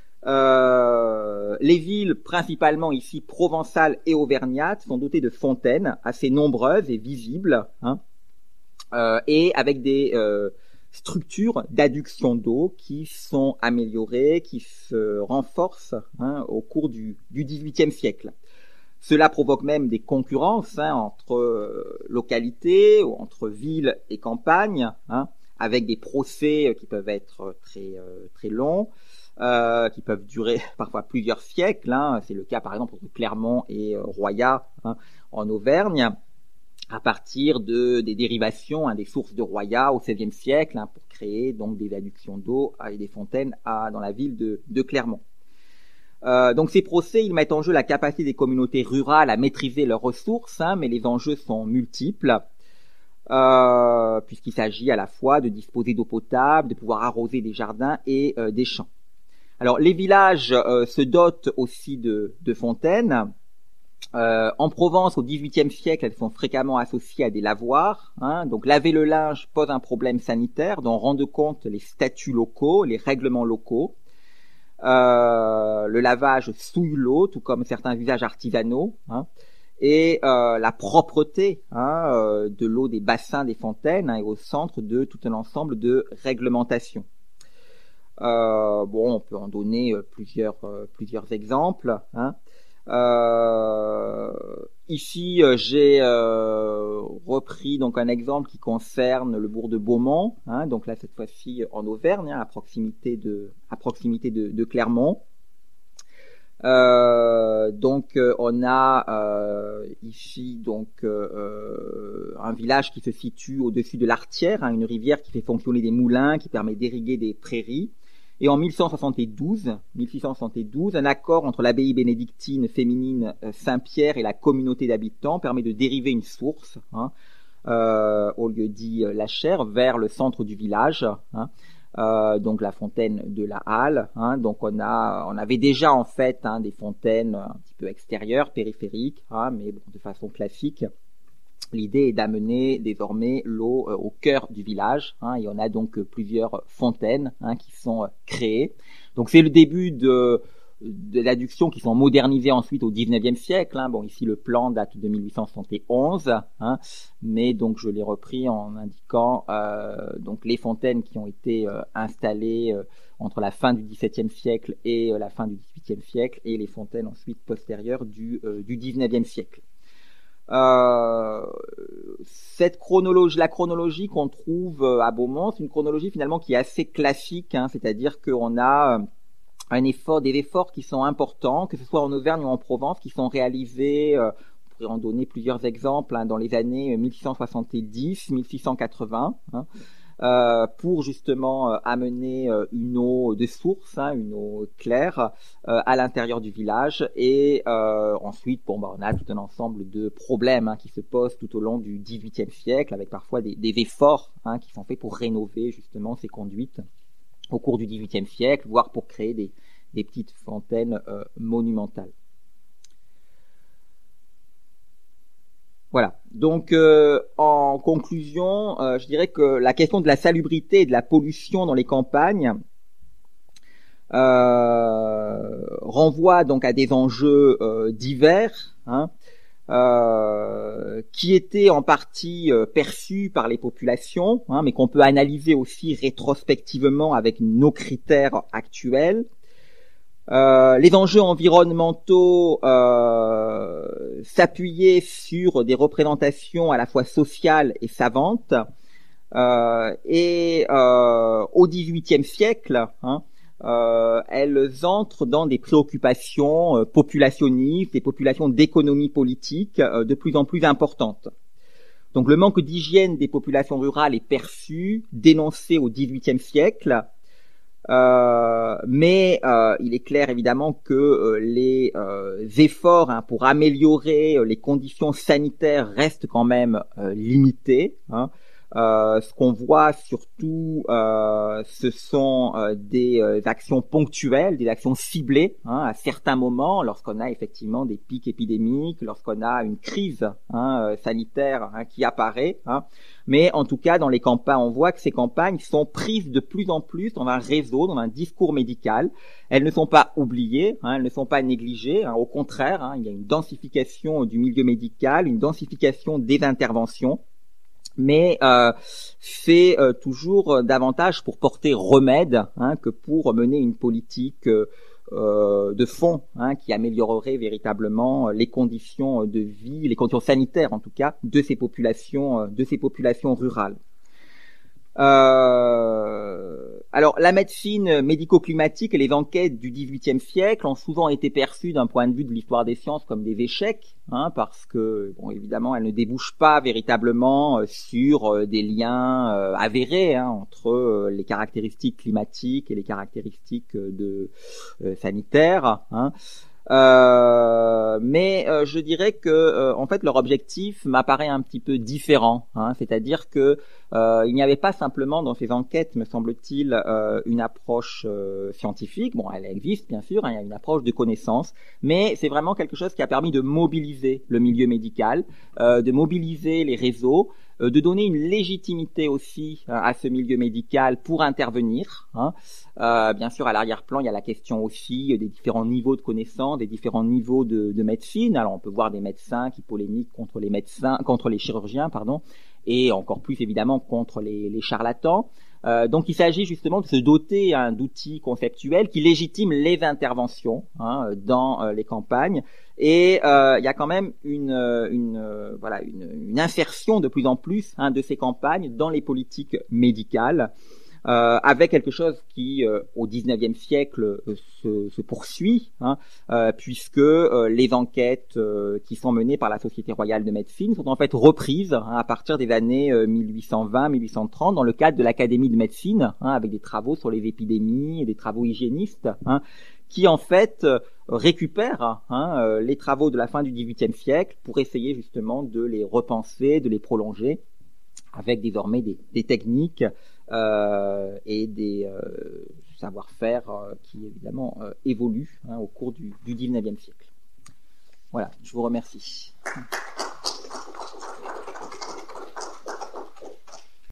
Euh, les villes, principalement ici provençales et auvergnates, sont dotées de fontaines assez nombreuses et visibles, hein, euh, et avec des euh, structures d'adduction d'eau qui sont améliorées, qui se renforcent hein, au cours du, du dix-huitième siècle. Cela provoque même des concurrences hein, entre euh, localités, ou entre villes et campagnes, hein, avec des procès qui peuvent être très euh, très longs. Euh, qui peuvent durer parfois plusieurs siècles. Hein. C'est le cas par exemple entre Clermont et euh, Royat hein, en Auvergne, à partir de des dérivations hein, des sources de Royat au seizième siècle hein, pour créer donc des adductions d'eau et des fontaines à, dans la ville de, de Clermont. Euh, donc ces procès, ils mettent en jeu la capacité des communautés rurales à maîtriser leurs ressources, hein, mais les enjeux sont multiples. Euh, puisqu'il s'agit à la fois de disposer d'eau potable, de pouvoir arroser des jardins et euh, des champs. Alors, les villages euh, se dotent aussi de, de fontaines. Euh, en Provence, au dix-huitième siècle, elles sont fréquemment associées à des lavoirs. Hein. Donc, laver le linge pose un problème sanitaire dont rendent compte les statuts locaux, les règlements locaux. Euh, le lavage souille l'eau, tout comme certains usages artisanaux. Hein. Et euh, la propreté hein, euh, de l'eau des bassins des fontaines hein, est au centre de tout un ensemble de réglementations. Euh, bon, on peut en donner euh, plusieurs euh, plusieurs exemples. Hein. Euh, ici, euh, j'ai euh, repris donc un exemple qui concerne le bourg de Beaumont. Hein, donc là, cette fois-ci en Auvergne, hein, à proximité de à proximité de, de Clermont. Euh, donc euh, on a euh, ici donc euh, un village qui se situe au-dessus de l'Artière, hein, une rivière qui fait fonctionner des moulins, qui permet d'irriguer des prairies. Et en mille cent soixante-douze, mille six cent soixante-douze, un accord entre l'abbaye bénédictine féminine Saint-Pierre et la communauté d'habitants permet de dériver une source, hein, euh, au lieu dit la Chère, vers le centre du village. Hein. Euh, donc la fontaine de la Halle. Hein, donc on a, on avait déjà en fait hein, des fontaines un petit peu extérieures, périphériques, hein, mais bon, de façon classique. L'idée est d'amener désormais l'eau euh, au cœur du village. Hein, et on a donc euh, plusieurs fontaines hein, qui sont euh, créées. Donc c'est le début de d'adduction qui sont modernisées ensuite au dix-neuvième siècle. Hein. Bon, ici le plan date de mille huit cent soixante et onze, hein, mais donc je l'ai repris en indiquant euh, donc les fontaines qui ont été euh, installées euh, entre la fin du dix-septième siècle et euh, la fin du dix-huitième siècle, et les fontaines ensuite postérieures du, euh, du dix-neuvième siècle. Euh, cette chronologie, la chronologie qu'on trouve à Beaumont, c'est une chronologie finalement qui est assez classique, hein, c'est-à-dire qu'on a un effort, des efforts qui sont importants, que ce soit en Auvergne ou en Provence, qui sont réalisés, euh, on pourrait en donner plusieurs exemples, hein, dans les années mille six cent soixante-dix, mille six cent quatre-vingts, hein, euh, pour justement euh, amener euh, une eau de source, hein, une eau claire, euh, à l'intérieur du village. Et euh, ensuite, bon, bah, on a tout un ensemble de problèmes, hein, qui se posent tout au long du dix-huitième siècle, avec parfois des, des efforts, hein, qui sont faits pour rénover justement ces conduites au cours du dix-huitième siècle, voire pour créer des, des petites fontaines euh, monumentales. Voilà. Donc, euh, en conclusion, euh, je dirais que la question de la salubrité et de la pollution dans les campagnes euh, renvoie donc à des enjeux euh, divers, hein, Euh, qui étaient en partie euh, perçus par les populations, hein, mais qu'on peut analyser aussi rétrospectivement avec nos critères actuels. Euh, les enjeux environnementaux euh, s'appuyaient sur des représentations à la fois sociales et savantes, euh, et euh, au dix-huitième siècle, hein, Euh, elles entrent dans des préoccupations euh, populationnistes, des populations d'économie politique euh, de plus en plus importantes. Donc le manque d'hygiène des populations rurales est perçu, dénoncé au dix-huitième siècle, euh, mais euh, il est clair évidemment que euh, les euh, efforts, hein, pour améliorer euh, les conditions sanitaires restent quand même euh, limités, hein. Euh, ce qu'on voit surtout, euh, ce sont euh, des euh, actions ponctuelles, des actions ciblées, hein, à certains moments, lorsqu'on a effectivement des pics épidémiques, lorsqu'on a une crise, hein, euh, sanitaire, hein, qui apparaît, hein. Mais en tout cas, dans les campagnes, on voit que ces campagnes sont prises de plus en plus dans un réseau, dans un discours médical. Elles ne sont pas oubliées, hein, elles ne sont pas négligées, hein, au contraire, hein, il y a une densification du milieu médical, une densification des interventions. Mais euh, c'est euh, toujours davantage pour porter remède, hein, que pour mener une politique euh, de fond, hein, qui améliorerait véritablement les conditions de vie, les conditions sanitaires en tout cas, de ces populations, de ces populations rurales. Euh, alors, la médecine médico-climatique et les enquêtes du dix-huitième siècle ont souvent été perçues d'un point de vue de l'histoire des sciences comme des échecs, hein, parce que, bon, évidemment, elles ne débouchent pas véritablement sur des liens euh, avérés, hein, entre euh, les caractéristiques climatiques et les caractéristiques de euh, sanitaires, hein. Euh, mais euh, je dirais que euh, en fait leur objectif m'apparaît un petit peu différent, hein, c'est-à-dire que euh, il n'y avait pas simplement dans ces enquêtes, me semble-t-il, euh, une approche euh, scientifique. Bon, elle existe bien sûr, hein, il y a une approche de connaissance, mais c'est vraiment quelque chose qui a permis de mobiliser le milieu médical, euh, de mobiliser les réseaux, euh, de donner une légitimité aussi euh, à ce milieu médical pour intervenir, hein. Euh, bien sûr, à l'arrière-plan, il y a la question aussi des différents niveaux de connaissances, des différents niveaux de, de médecine. Alors, on peut voir des médecins qui polémiquent contre les médecins, contre les chirurgiens, pardon, et encore plus évidemment contre les, les charlatans. Euh, donc, il s'agit justement de se doter, hein, d'outils conceptuels qui légitiment les interventions, hein, dans euh, les campagnes. Et euh, il y a quand même une, une euh, voilà une, une insertion de plus en plus, hein, de ces campagnes dans les politiques médicales. Euh, avec quelque chose qui, euh, au dix-neuvième siècle, euh, se, se poursuit, hein, euh, puisque euh, les enquêtes euh, qui sont menées par la Société royale de médecine sont en fait reprises, hein, à partir des années euh, mille huit cent vingt mille huit cent trente dans le cadre de l'Académie de médecine, hein, avec des travaux sur les épidémies et des travaux hygiénistes, hein, qui en fait euh, récupèrent, hein, euh, les travaux de la fin du dix-huitième siècle pour essayer justement de les repenser, de les prolonger, avec désormais des, des techniques euh, et des euh, savoir-faire euh, qui évidemment euh, évoluent, hein, au cours du, du dix-neuvième siècle. Voilà, je vous remercie.